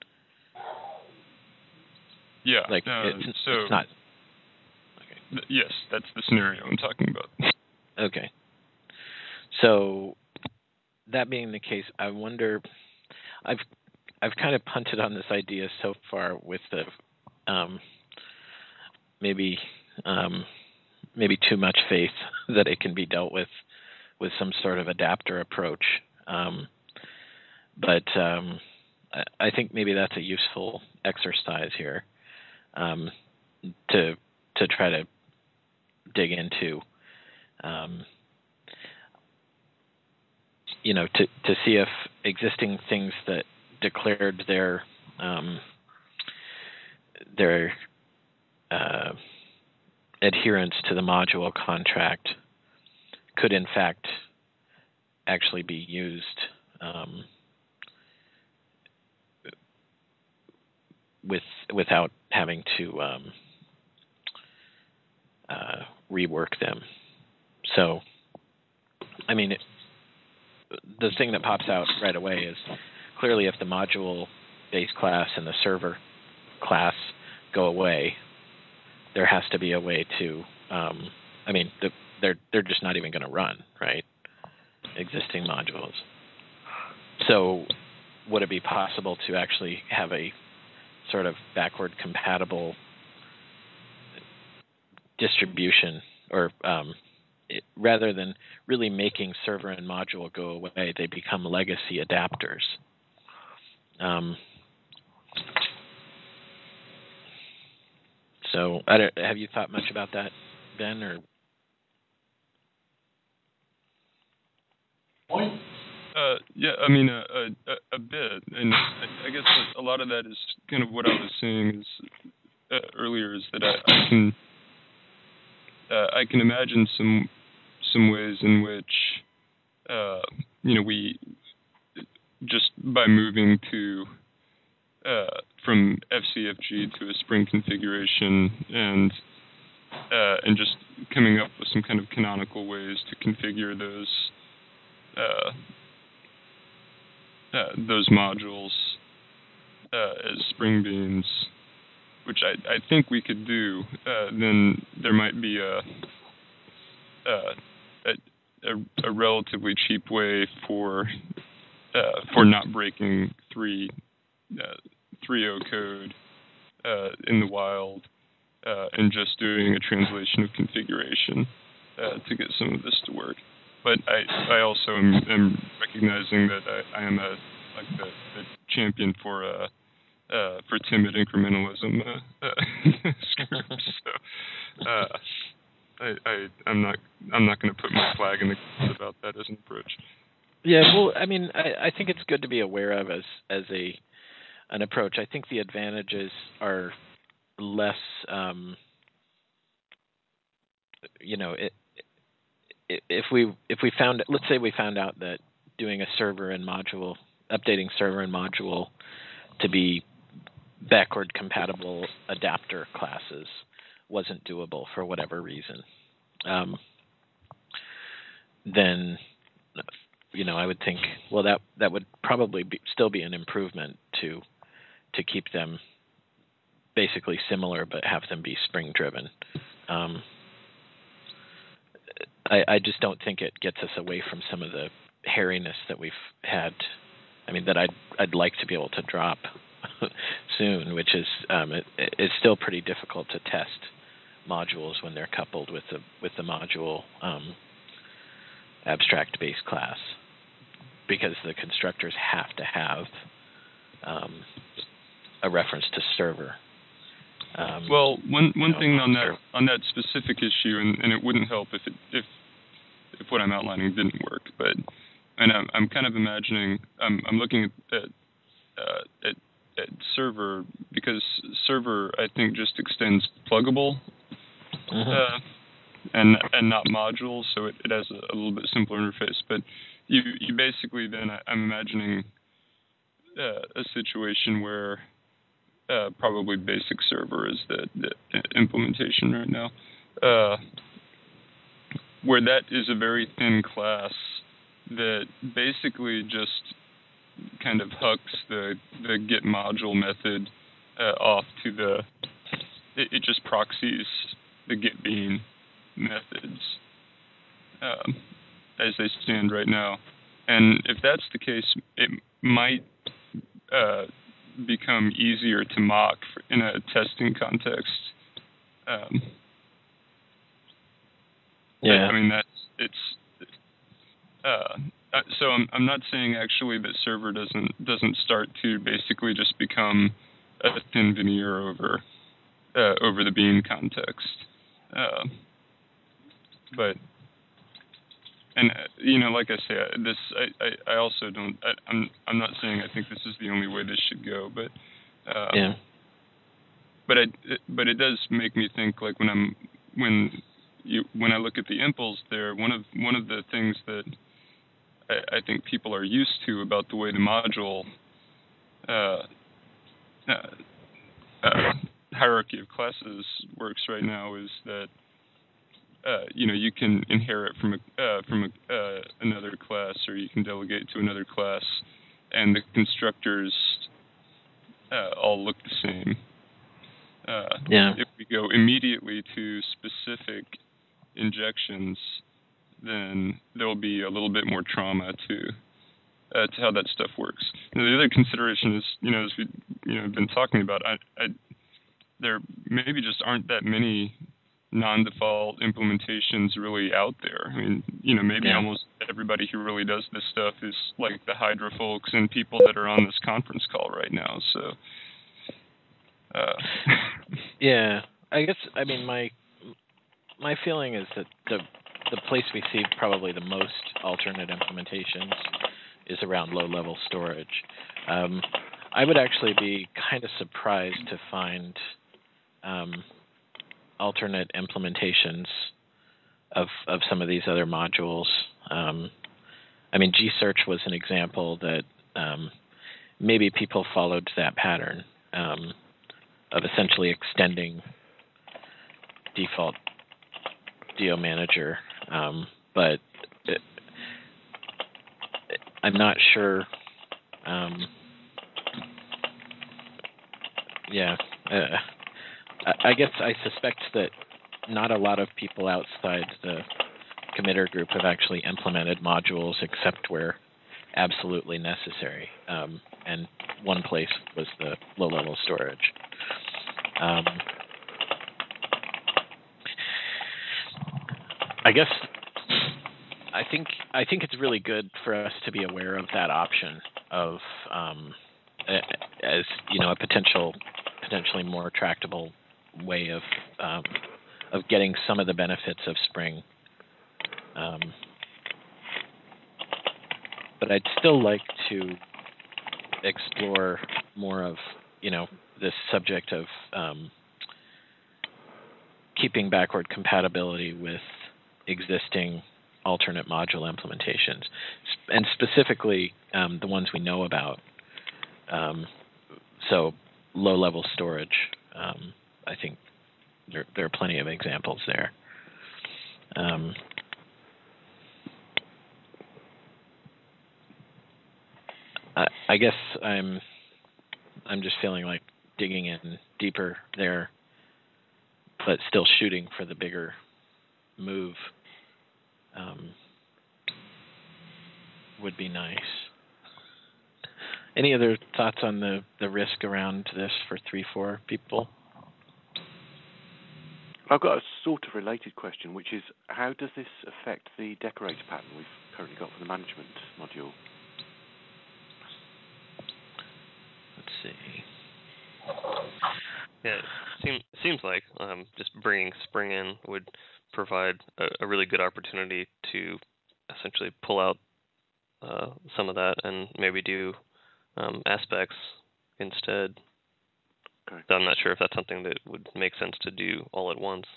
Yeah. Like it's not. Okay. Yes, that's the scenario I'm talking about. Okay. So that being the case, I wonder. I've kind of punted on this idea so far with the maybe too much faith that it can be dealt with some sort of adapter approach. But I think maybe that's a useful exercise here. To try to dig into, to see existing things that declared their adherence to the module contract could in fact actually be used without having to rework them. So, I mean, the thing that pops out right away is clearly if the module base class and the server class go away, there has to be a way to. I mean, they're just not even going to run, right? Existing modules. So, would it be possible to actually have a sort of backward compatible distribution, or rather than really making server and module go away, they become legacy adapters? So, have you thought much about that, Ben? Or yeah, I mean a bit, and I guess a lot of that is kind of what I was saying is earlier, is that I can imagine some ways in which we just by moving to from FCFG to a Spring configuration and just coming up with some kind of canonical ways to configure those modules as Spring Beans, which I think we could do, then there might be a relatively cheap way for not breaking 3.0 code in the wild and just doing a translation of configuration to get some of this to work. But I also am recognizing that I am the champion for timid incrementalism scripts. So I'm not going to put my flag in the ground about that as an approach. Yeah, well, I mean, I think it's good to be aware of as an approach. I think the advantages are less, if we found, let's say we found out that doing a server and module, updating server and module to be backward compatible adapter classes wasn't doable for whatever reason, then I would think, well, that would probably still be an improvement to keep them basically similar but have them be Spring driven. I just don't think it gets us away from some of the hairiness that we've had. I mean, that I'd like to be able to drop soon, which is it's still pretty difficult to test modules when they're coupled with the module abstract base class, because the constructors have to have a reference to server. Well, one thing on that specific issue, and it wouldn't help if what I'm outlining didn't work, but I'm kind of imagining I'm looking at server, because server I think just extends pluggable and not modules, so it has a little bit simpler interface. But you basically then I'm imagining a situation where probably basic server is the implementation right now, where that is a very thin class that basically just kind of hooks the get module method off to it just proxies the get bean methods as they stand right now. And if that's the case, it might become easier to mock in a testing context. Yeah. I mean, so I'm not saying actually that server doesn't start to basically just become a thin veneer over the bean context, but and like I say, I also don't. I'm not saying I think this is the only way this should go, but yeah. But it does make me think, like when I look at the impulse there, one of the things that I think people are used to about the way the module hierarchy of classes works right now is that you can inherit from another class, or you can delegate to another class, and the constructors all look the same. If we go immediately to specific injections, then there will be a little bit more trauma to how that stuff works. Now, the other consideration is, as we have been talking about, there maybe just aren't that many non-default implementations really out there. I mean, maybe almost everybody who really does this stuff is like the Hydra folks and people that are on this conference call right now. So. Yeah, I guess. I mean, my feeling is that the place we see probably the most alternate implementations is around low-level storage. I would actually be kind of surprised to find alternate implementations of some of these other modules. I mean, gsearch was an example that maybe people followed that pattern of essentially extending default DO manager, but I'm not sure. I guess I suspect that not a lot of people outside the committer group have actually implemented modules except where absolutely necessary. And one place was the low-level storage. I guess I think it's really good for us to be aware of that option of as a potentially more tractable way of getting some of the benefits of Spring. But I'd still like to explore more of this subject of keeping backward compatibility with existing alternate module implementations, and specifically the ones we know about. So low-level storage, I think there are plenty of examples there. I guess I'm just feeling like digging in deeper there, but still shooting for the bigger move would be nice. Any other thoughts on the risk around this for 3.4 people? I've got a sort of related question, which is, how does this affect the decorator pattern we've currently got for the management module? Let's see. Yeah, it seems like just bringing Spring in would provide a really good opportunity to essentially pull out some of that and maybe do aspects instead. Okay. So I'm not sure if that's something that would make sense to do all at once.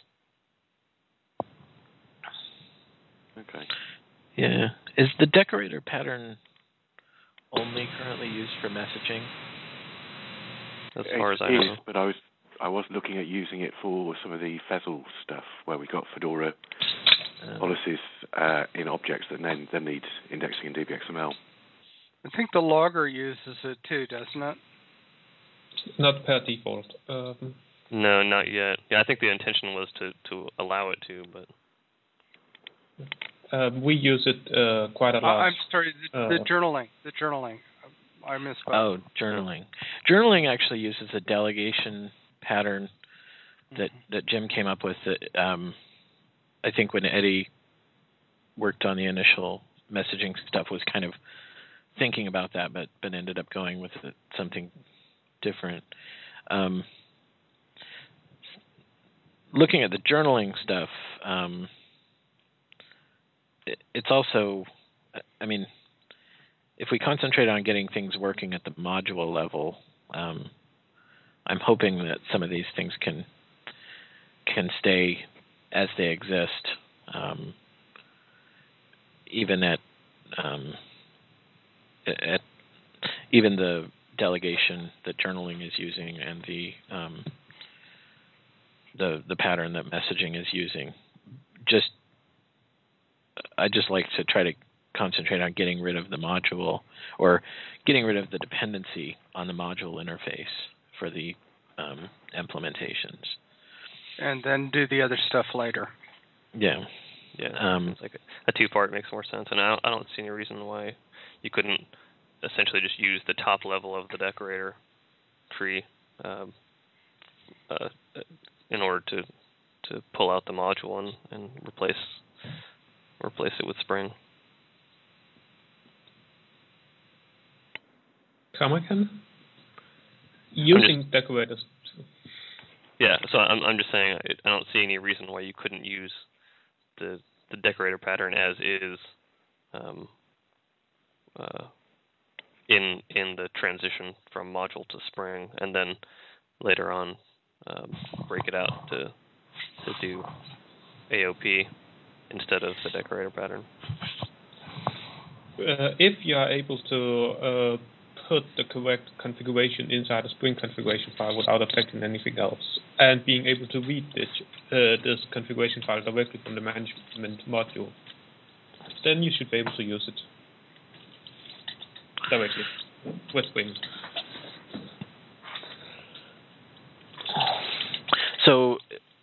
Okay. Yeah. Is the decorator pattern only currently used for messaging? As far as I know. But I was looking at using it for some of the Fezzle stuff where we got Fedora policies in objects that then need indexing in DBXML. I think the logger uses it too, doesn't it? Not per default. No, not yet. Yeah, I think the intention was to allow it to, but we use it quite a lot. I'm sorry, the journaling. I missed that. Oh, journaling. Journaling actually uses a delegation pattern that Jim came up with. That I think when Eddie worked on the initial messaging stuff was kind of thinking about that, but ended up going with something different. Looking at the journaling stuff, it's also, I mean, if we concentrate on getting things working at the module level, I'm hoping that some of these things can stay as they exist, even at even the delegation that journaling is using and the pattern that messaging is using. I just like to try to concentrate on getting rid of the module or getting rid of the dependency on the module interface for the implementations. And then do the other stuff later. Yeah. It's like a two-part makes more sense, and I don't see any reason why you couldn't essentially just use the top level of the decorator tree in order to pull out the module and replace it with Spring. Using decorators. Yeah, so I'm just saying I don't see any reason why you couldn't use the decorator pattern as is in the transition from module to Spring, and then later on break it out to do AOP instead of the decorator pattern. If you are able to put the correct configuration inside a Spring configuration file without affecting anything else, and being able to read this configuration file directly from the management module, then you should be able to use it directly with Spring. So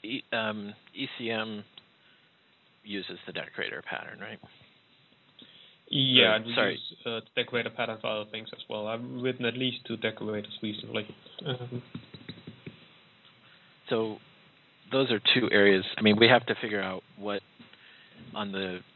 ECM uses the decorator pattern, right? Yeah, and we use the decorator pattern for other things as well. I've written at least 2 decorators recently. So those are 2 areas. I mean, we have to figure out what on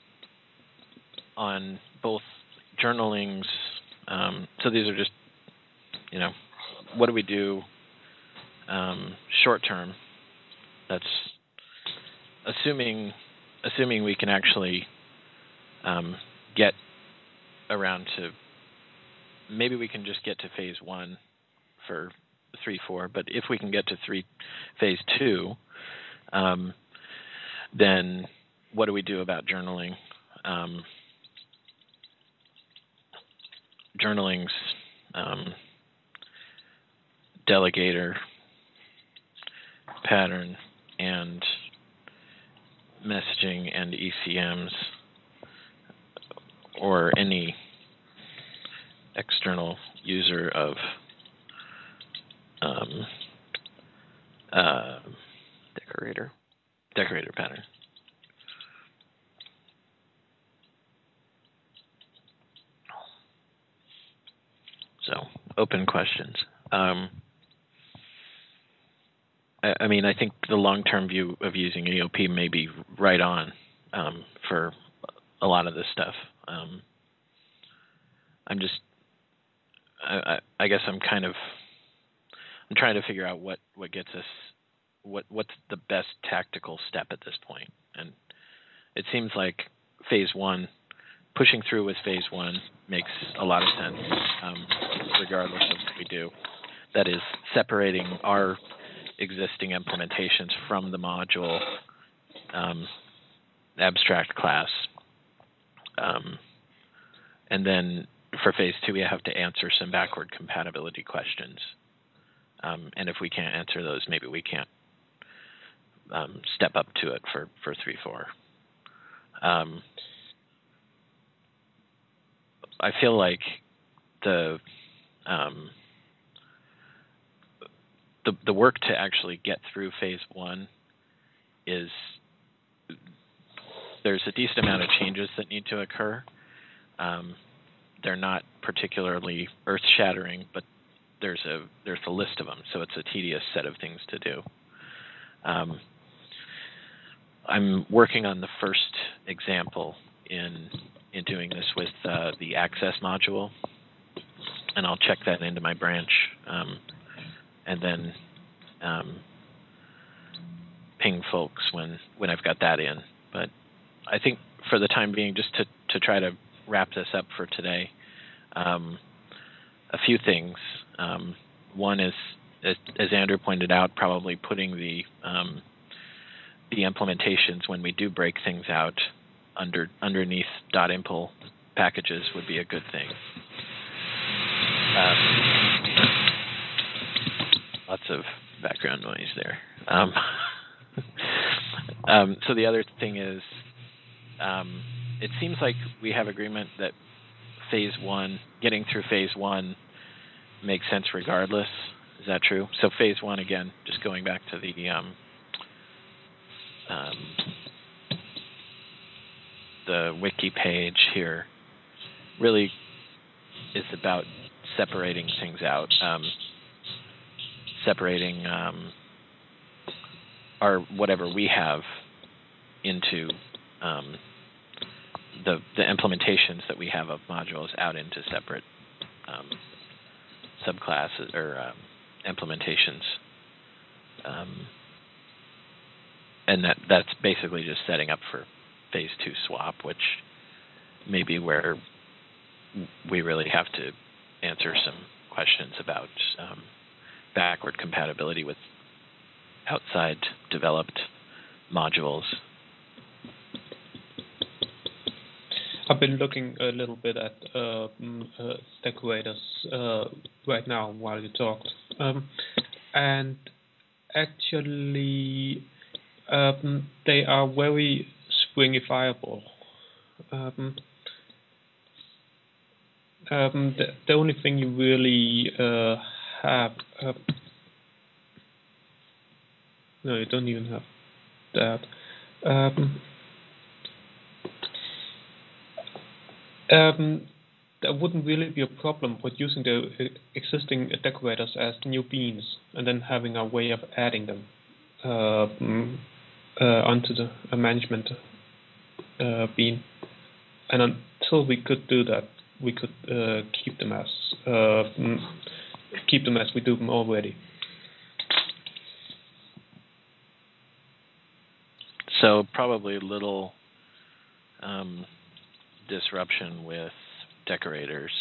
both journalings. So these are just, what do we do short term? That's assuming we can actually get around to, maybe we can just get to phase 1 for 3.4, but if we can get to phase 2, then what do we do about journaling? Journaling's delegator pattern and messaging and ECMs or any external user of decorator pattern. So, open questions. I mean, I think the long-term view of using AOP may be right on for a lot of this stuff. I guess I'm trying to figure out what gets us, what's the best tactical step at this point. And it seems like phase 1, pushing through with phase 1 makes a lot of sense, regardless of what we do. That is, separating our existing implementations from the module abstract class. And then for phase 2, we have to answer some backward compatibility questions. And if we can't answer those, maybe we can't step up to it for 3.4. I feel like the work to actually get through phase 1 is, there's a decent amount of changes that need to occur. They're not particularly earth-shattering, but there's a list of them, so it's a tedious set of things to do. I'm working on the first example in doing this with the access module, and I'll check that into my branch, and then ping folks when I've got that in. But I think for the time being, just to try to wrap this up for today, a few things. One is, as Andrew pointed out, probably putting the implementations when we do break things out underneath .impl packages would be a good thing. Lots of background noise there. So the other thing is, it seems like we have agreement that getting through phase 1 makes sense regardless. Is that true? So phase 1, again, just going back to the wiki page here, really is about separating things out, separating our whatever we have into the implementations that we have of modules out into separate subclasses or implementations, and that's basically just setting up for phase 2 swap, which may be where we really have to answer some questions about backward compatibility with outside developed modules. I've been looking a little bit at decorators right now while you talked, and actually they are very springifiable. The only thing you really have, no, you don't even have that. There wouldn't really be a problem with using the existing decorators as new beans and then having a way of adding them onto the management bean. And until we could do that, we could keep them as we do them already. So probably little disruption with decorators,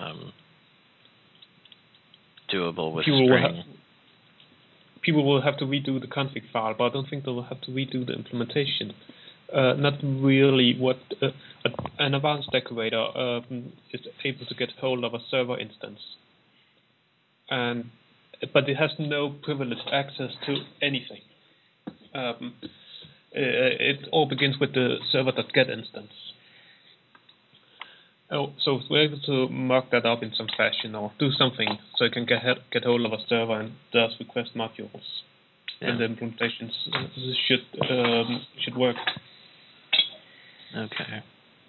doable with Spring. People will have to redo the config file, but I don't think they will have to redo the implementation. Not really. What an advanced decorator is able to get hold of a server instance, but it has no privileged access to anything. It all begins with the server.get instance. So we're able to mark that up in some fashion or do something so it can get hold of a server and thus request modules. Yeah. And the implementations should work. Okay.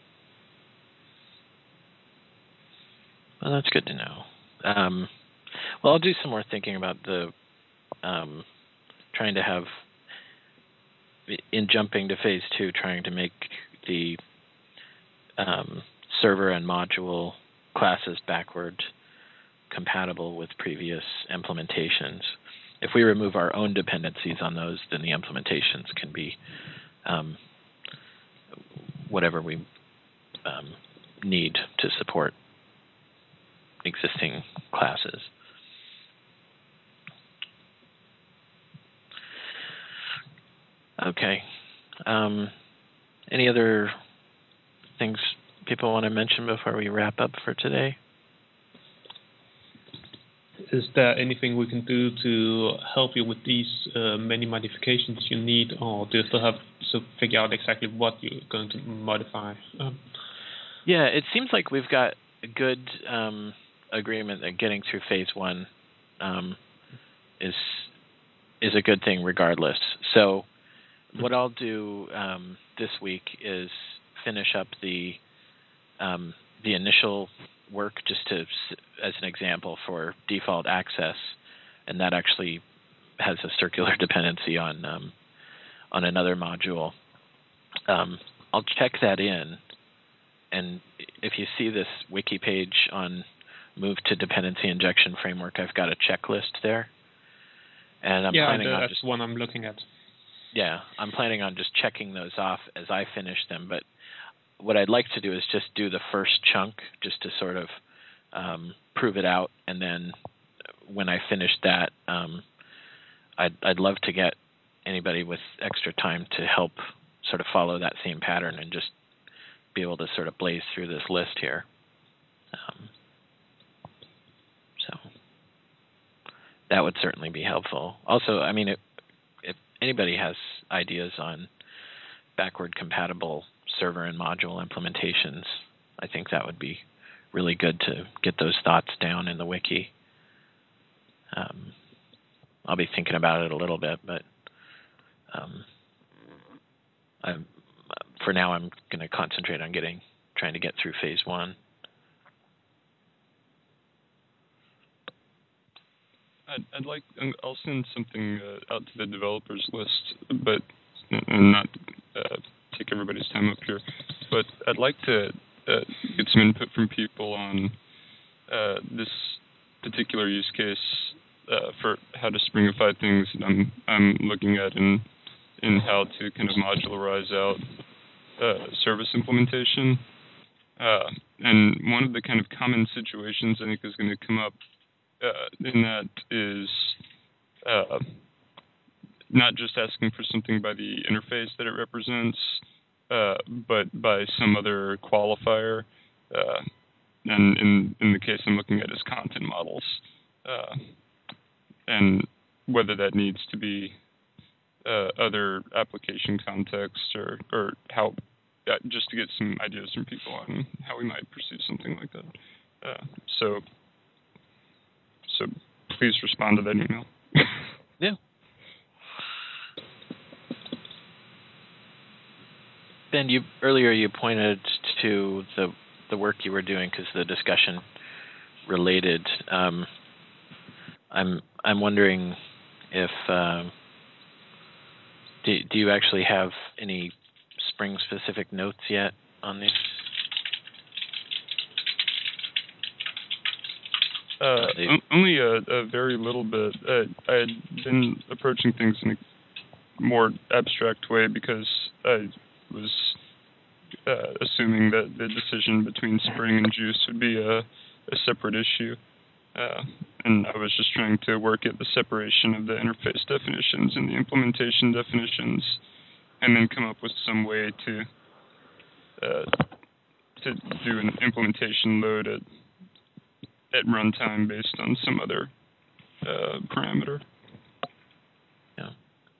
Well, that's good to know. Well, I'll do some more thinking about the trying to have, in jumping to phase 2, trying to make the server and module classes backward compatible with previous implementations. If we remove our own dependencies on those, then the implementations can be whatever we need to support existing classes. Okay. Any other things people want to mention before we wrap up for today? Is there anything we can do to help you with these many modifications you need, or do you still have to figure out exactly what you're going to modify? Yeah, it seems like we've got a good agreement that getting through phase 1 is a good thing regardless. So what I'll do this week is finish up the initial work, just as an example for default access, and that actually has a circular dependency on another module. I'll check that in, and if you see this wiki page on Move to Dependency Injection Framework, I've got a checklist there, and I'm planning on that's one I'm looking at. Yeah, I'm planning on just checking those off as I finish them, but what I'd like to do is just do the first chunk, just to sort of prove it out, and then when I finish that, I'd love to get anybody with extra time to help sort of follow that same pattern and just be able to sort of blaze through this list here. So that would certainly be helpful. Also, I mean, if anybody has ideas on backward compatible server and module implementations, I think that would be really good to get those thoughts down in the wiki. I'll be thinking about it a little bit, but for now I'm going to concentrate on trying to get through phase 1. I'll send something out to the developers list, but and not take everybody's time up here. But I'd like to get some input from people on this particular use case for how to springify things that I'm looking at in how to kind of modularize out service implementation. And one of the kind of common situations I think is going to come up in that is not just asking for something by the interface that it represents, but by some other qualifier. And in the case I'm looking at is content models. And whether that needs to be other application context or how, just to get some ideas from people on how we might pursue something like that. So please respond to that email. Yeah. Ben, earlier you pointed to the work you were doing because the discussion related. I'm wondering if do you actually have any Spring specific notes yet on this? Only a very little bit. I had been approaching things in a more abstract way because I was assuming that the decision between Spring and Juice would be a separate issue. And I was just trying to work at the separation of the interface definitions and the implementation definitions, and then come up with some way to do an implementation load at runtime based on some other parameter. Yeah.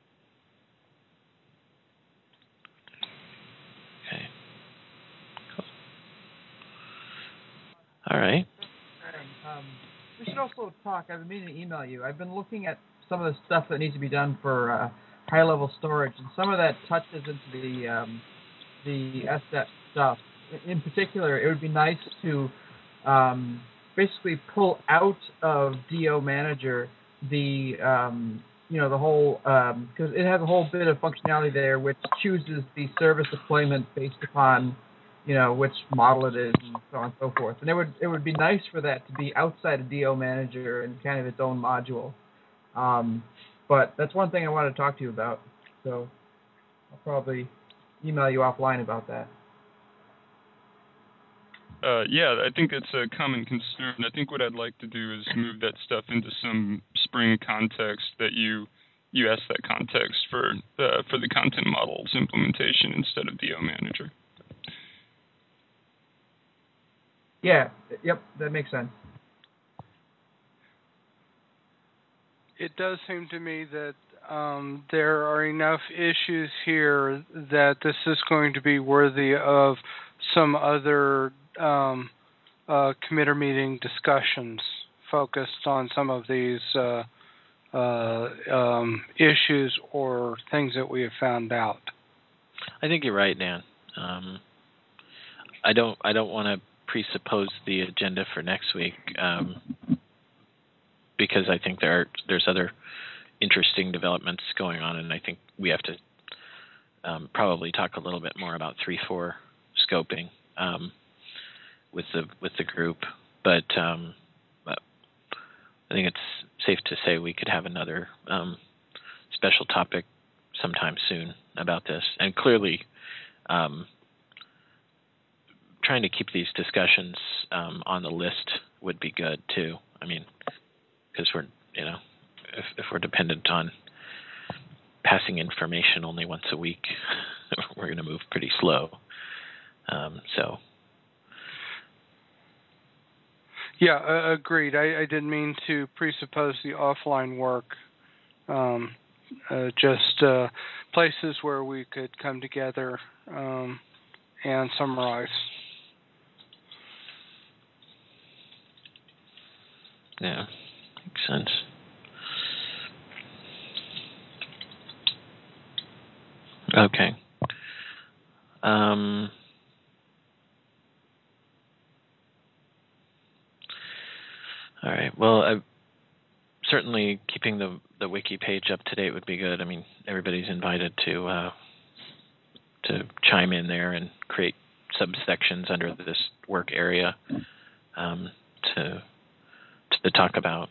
Okay. Cool. All right. We should also talk. I've been meaning to email you. I've been looking at some of the stuff that needs to be done for high-level storage, and some of that touches into the SDEP stuff. In particular, it would be nice to basically pull out of DO Manager the whole, because it has a whole bit of functionality there which chooses the service deployment based upon which model it is and so on and so forth. And it would be nice for that to be outside of DO Manager and kind of its own module. But that's one thing I wanted to talk to you about. So I'll probably email you offline about that. Yeah, I think it's a common concern. I think what I'd like to do is move that stuff into some Spring context that you ask that context for the content models implementation instead of DO Manager. Yeah, yep, that makes sense. It does seem to me that there are enough issues here that this is going to be worthy of some other committer meeting discussions focused on some of these issues or things that we have found out. I think you're right, Dan. I don't want to presuppose the agenda for next week because I think there's other interesting developments going on, and I think we have to probably talk a little bit more about 3.4 scoping with the group. But I think it's safe to say we could have another special topic sometime soon about this. And clearly, trying to keep these discussions on the list would be good too. I mean, because we're, if we're dependent on passing information only once a week, we're going to move pretty slow. So. Yeah, agreed. I didn't mean to presuppose the offline work. Just places where we could come together and summarize. Yeah, makes sense. Okay. All right. Well, certainly keeping the wiki page up to date would be good. I mean, everybody's invited to chime in there and create subsections under this work area to talk about.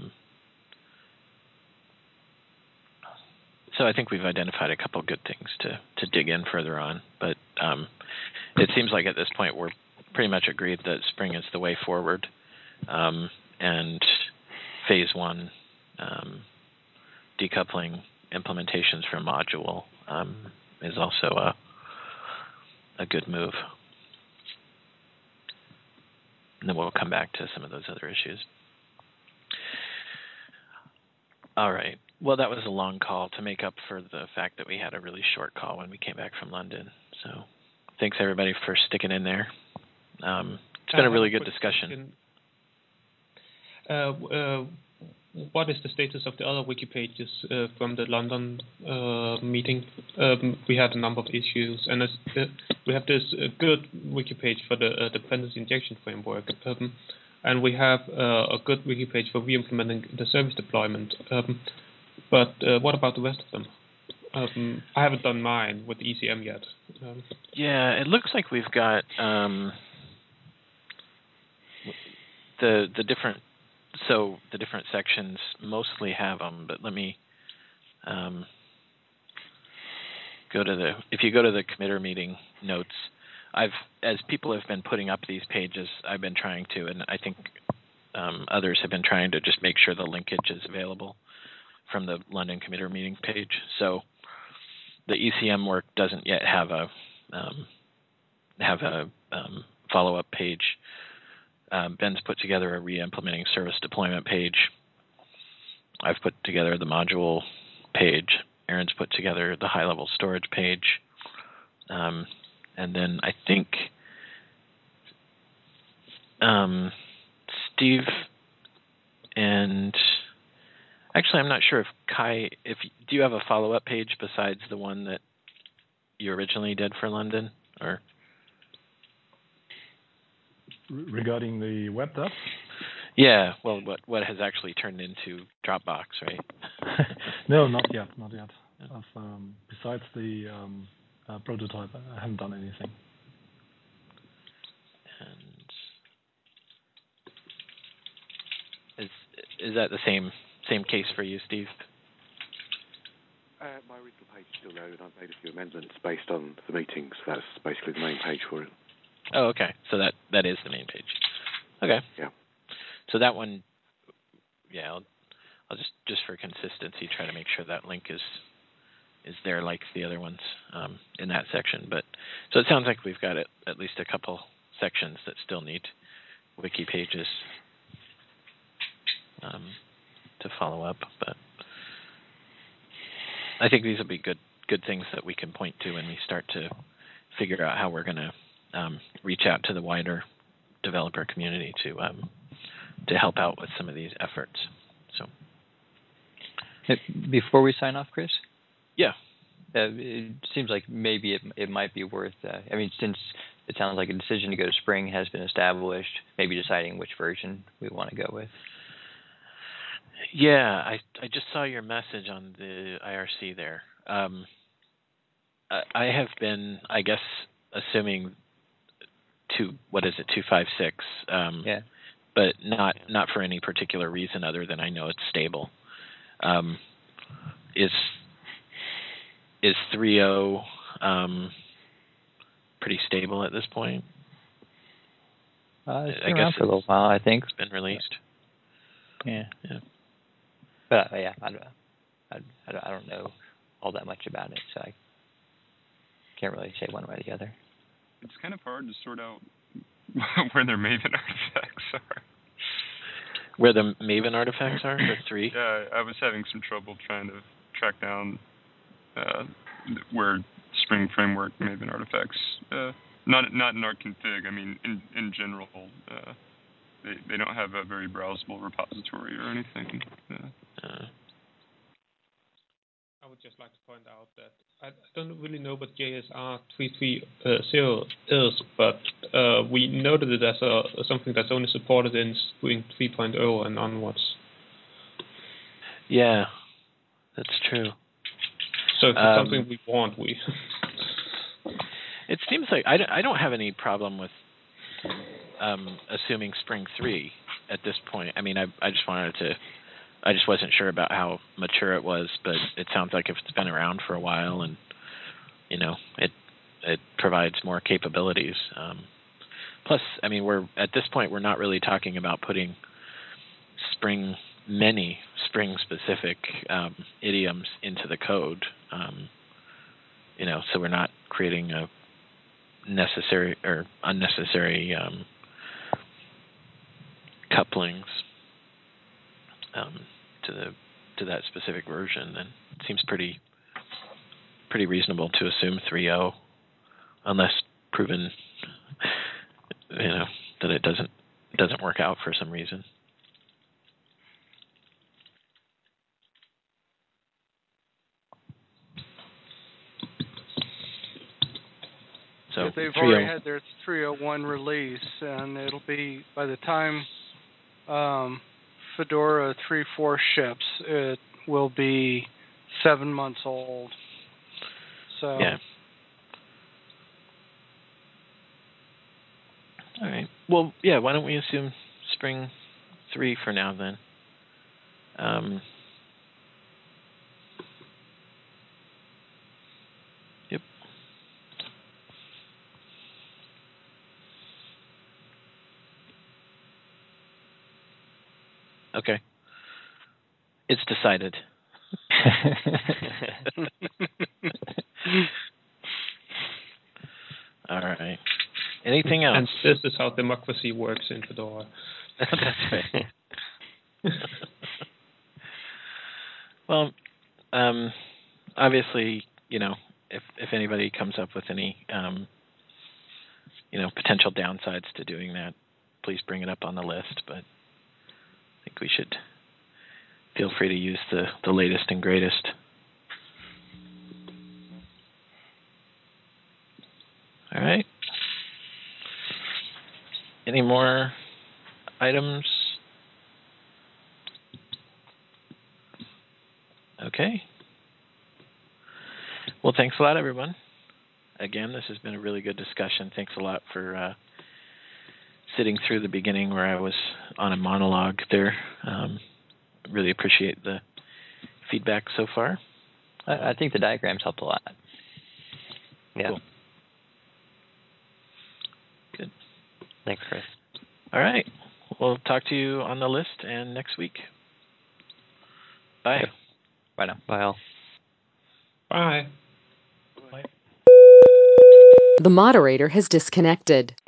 So I think we've identified a couple of good things to dig in further on. But it seems like at this point we're pretty much agreed that Spring is the way forward. And phase 1, decoupling implementations from module, is also a good move. And then we'll come back to some of those other issues. All right. Well, that was a long call to make up for the fact that we had a really short call when we came back from London. So thanks, everybody, for sticking in there. It's been a really good discussion. What is the status of the other wiki pages from the London meeting? We had a number of issues, and we have this good wiki page for the dependency injection framework, and we have a good wiki page for re-implementing the service deployment. But what about the rest of them? I haven't done mine with the ECM yet. Yeah, it looks like we've got the different. So the different sections mostly have them, but let me if you go to the committer meeting notes, as people have been putting up these pages, I've been trying to, and I think others have been trying to just make sure the linkage is available from the London committer meeting page. So the ECM work doesn't yet have a follow-up page. Ben's put together a re-implementing service deployment page. I've put together the module page. Aaron's put together the high-level storage page. And then I think Steve and actually I'm not sure if Kai, do you have a follow-up page besides the one that you originally did for London, or? Regarding the web dev? Yeah, well, what has actually turned into Dropbox, right? No, not yet. Besides the prototype, I haven't done anything. And is that the same case for you, Steve? My original page is still there, and I've made a few amendments based on the meetings. That's basically the main page for it. Oh, okay. So that is the main page. Okay. Yeah. So that one, yeah, I'll just for consistency try to make sure that link is there like the other ones in that section. But so it sounds like we've got at least a couple sections that still need wiki pages to follow up. But I think these will be good things that we can point to when we start to figure out how we're going to reach out to the wider developer community to help out with some of these efforts. So, before we sign off, Chris? Yeah. It seems like maybe it might be worth, since it sounds like a decision to go to Spring has been established, maybe deciding which version we want to go with. Yeah, I just saw your message on the IRC there. I have been, I guess, assuming 256. Yeah. But not for any particular reason other than I know it's stable. Is 3.0 pretty stable at this point? It's been around for a little while, I think. It's been released. Yeah. But I don't know all that much about it, so I can't really say one way or the other. It's kind of hard to sort out where their Maven artifacts are. Where the Maven artifacts are for 3? Yeah, I was having some trouble trying to track down where Spring Framework Maven artifacts. Not in ArcConfig. I mean, in general, they don't have a very browsable repository or anything. I would just like to point out that I don't really know what JSR 3.3.0 is, but we noted it as something that's only supported in Spring 3.0 and onwards. Yeah, that's true. So if it's something we want, we... It seems like I don't have any problem with assuming Spring 3 at this point. I mean, I just wasn't sure about how mature it was, but it sounds like if it's been around for a while and, it provides more capabilities. Plus, I mean, at this point, we're not really talking about putting many Spring-specific idioms into the code. So we're not creating a necessary or unnecessary couplings to that specific version, and it seems pretty reasonable to assume 3.0, unless proven that it doesn't work out for some reason. So they've already had their 3.01 release, and it'll be, by the time Fedora 3.4 ships, it will be 7 months old. So yeah. All right. Well, yeah. Why don't we assume Spring 3 for now then? Yep. Okay. It's decided. All right. Anything else? And this is how democracy works in Fedora. That's right. Well, obviously, if anybody comes up with any, potential downsides to doing that, please bring it up on the list. But I think we should feel free to use the latest and greatest. All right. Any more items? Okay. Well, thanks a lot, everyone. Again, this has been a really good discussion. Thanks a lot for sitting through the beginning where I was on a monologue there. Really appreciate the feedback so far. I think the diagrams helped a lot. Yeah. Cool. Good. Thanks, Chris. All right. We'll talk to you on the list and next week. Bye. Yep. Bye now. Bye all. Bye. Bye. The moderator has disconnected.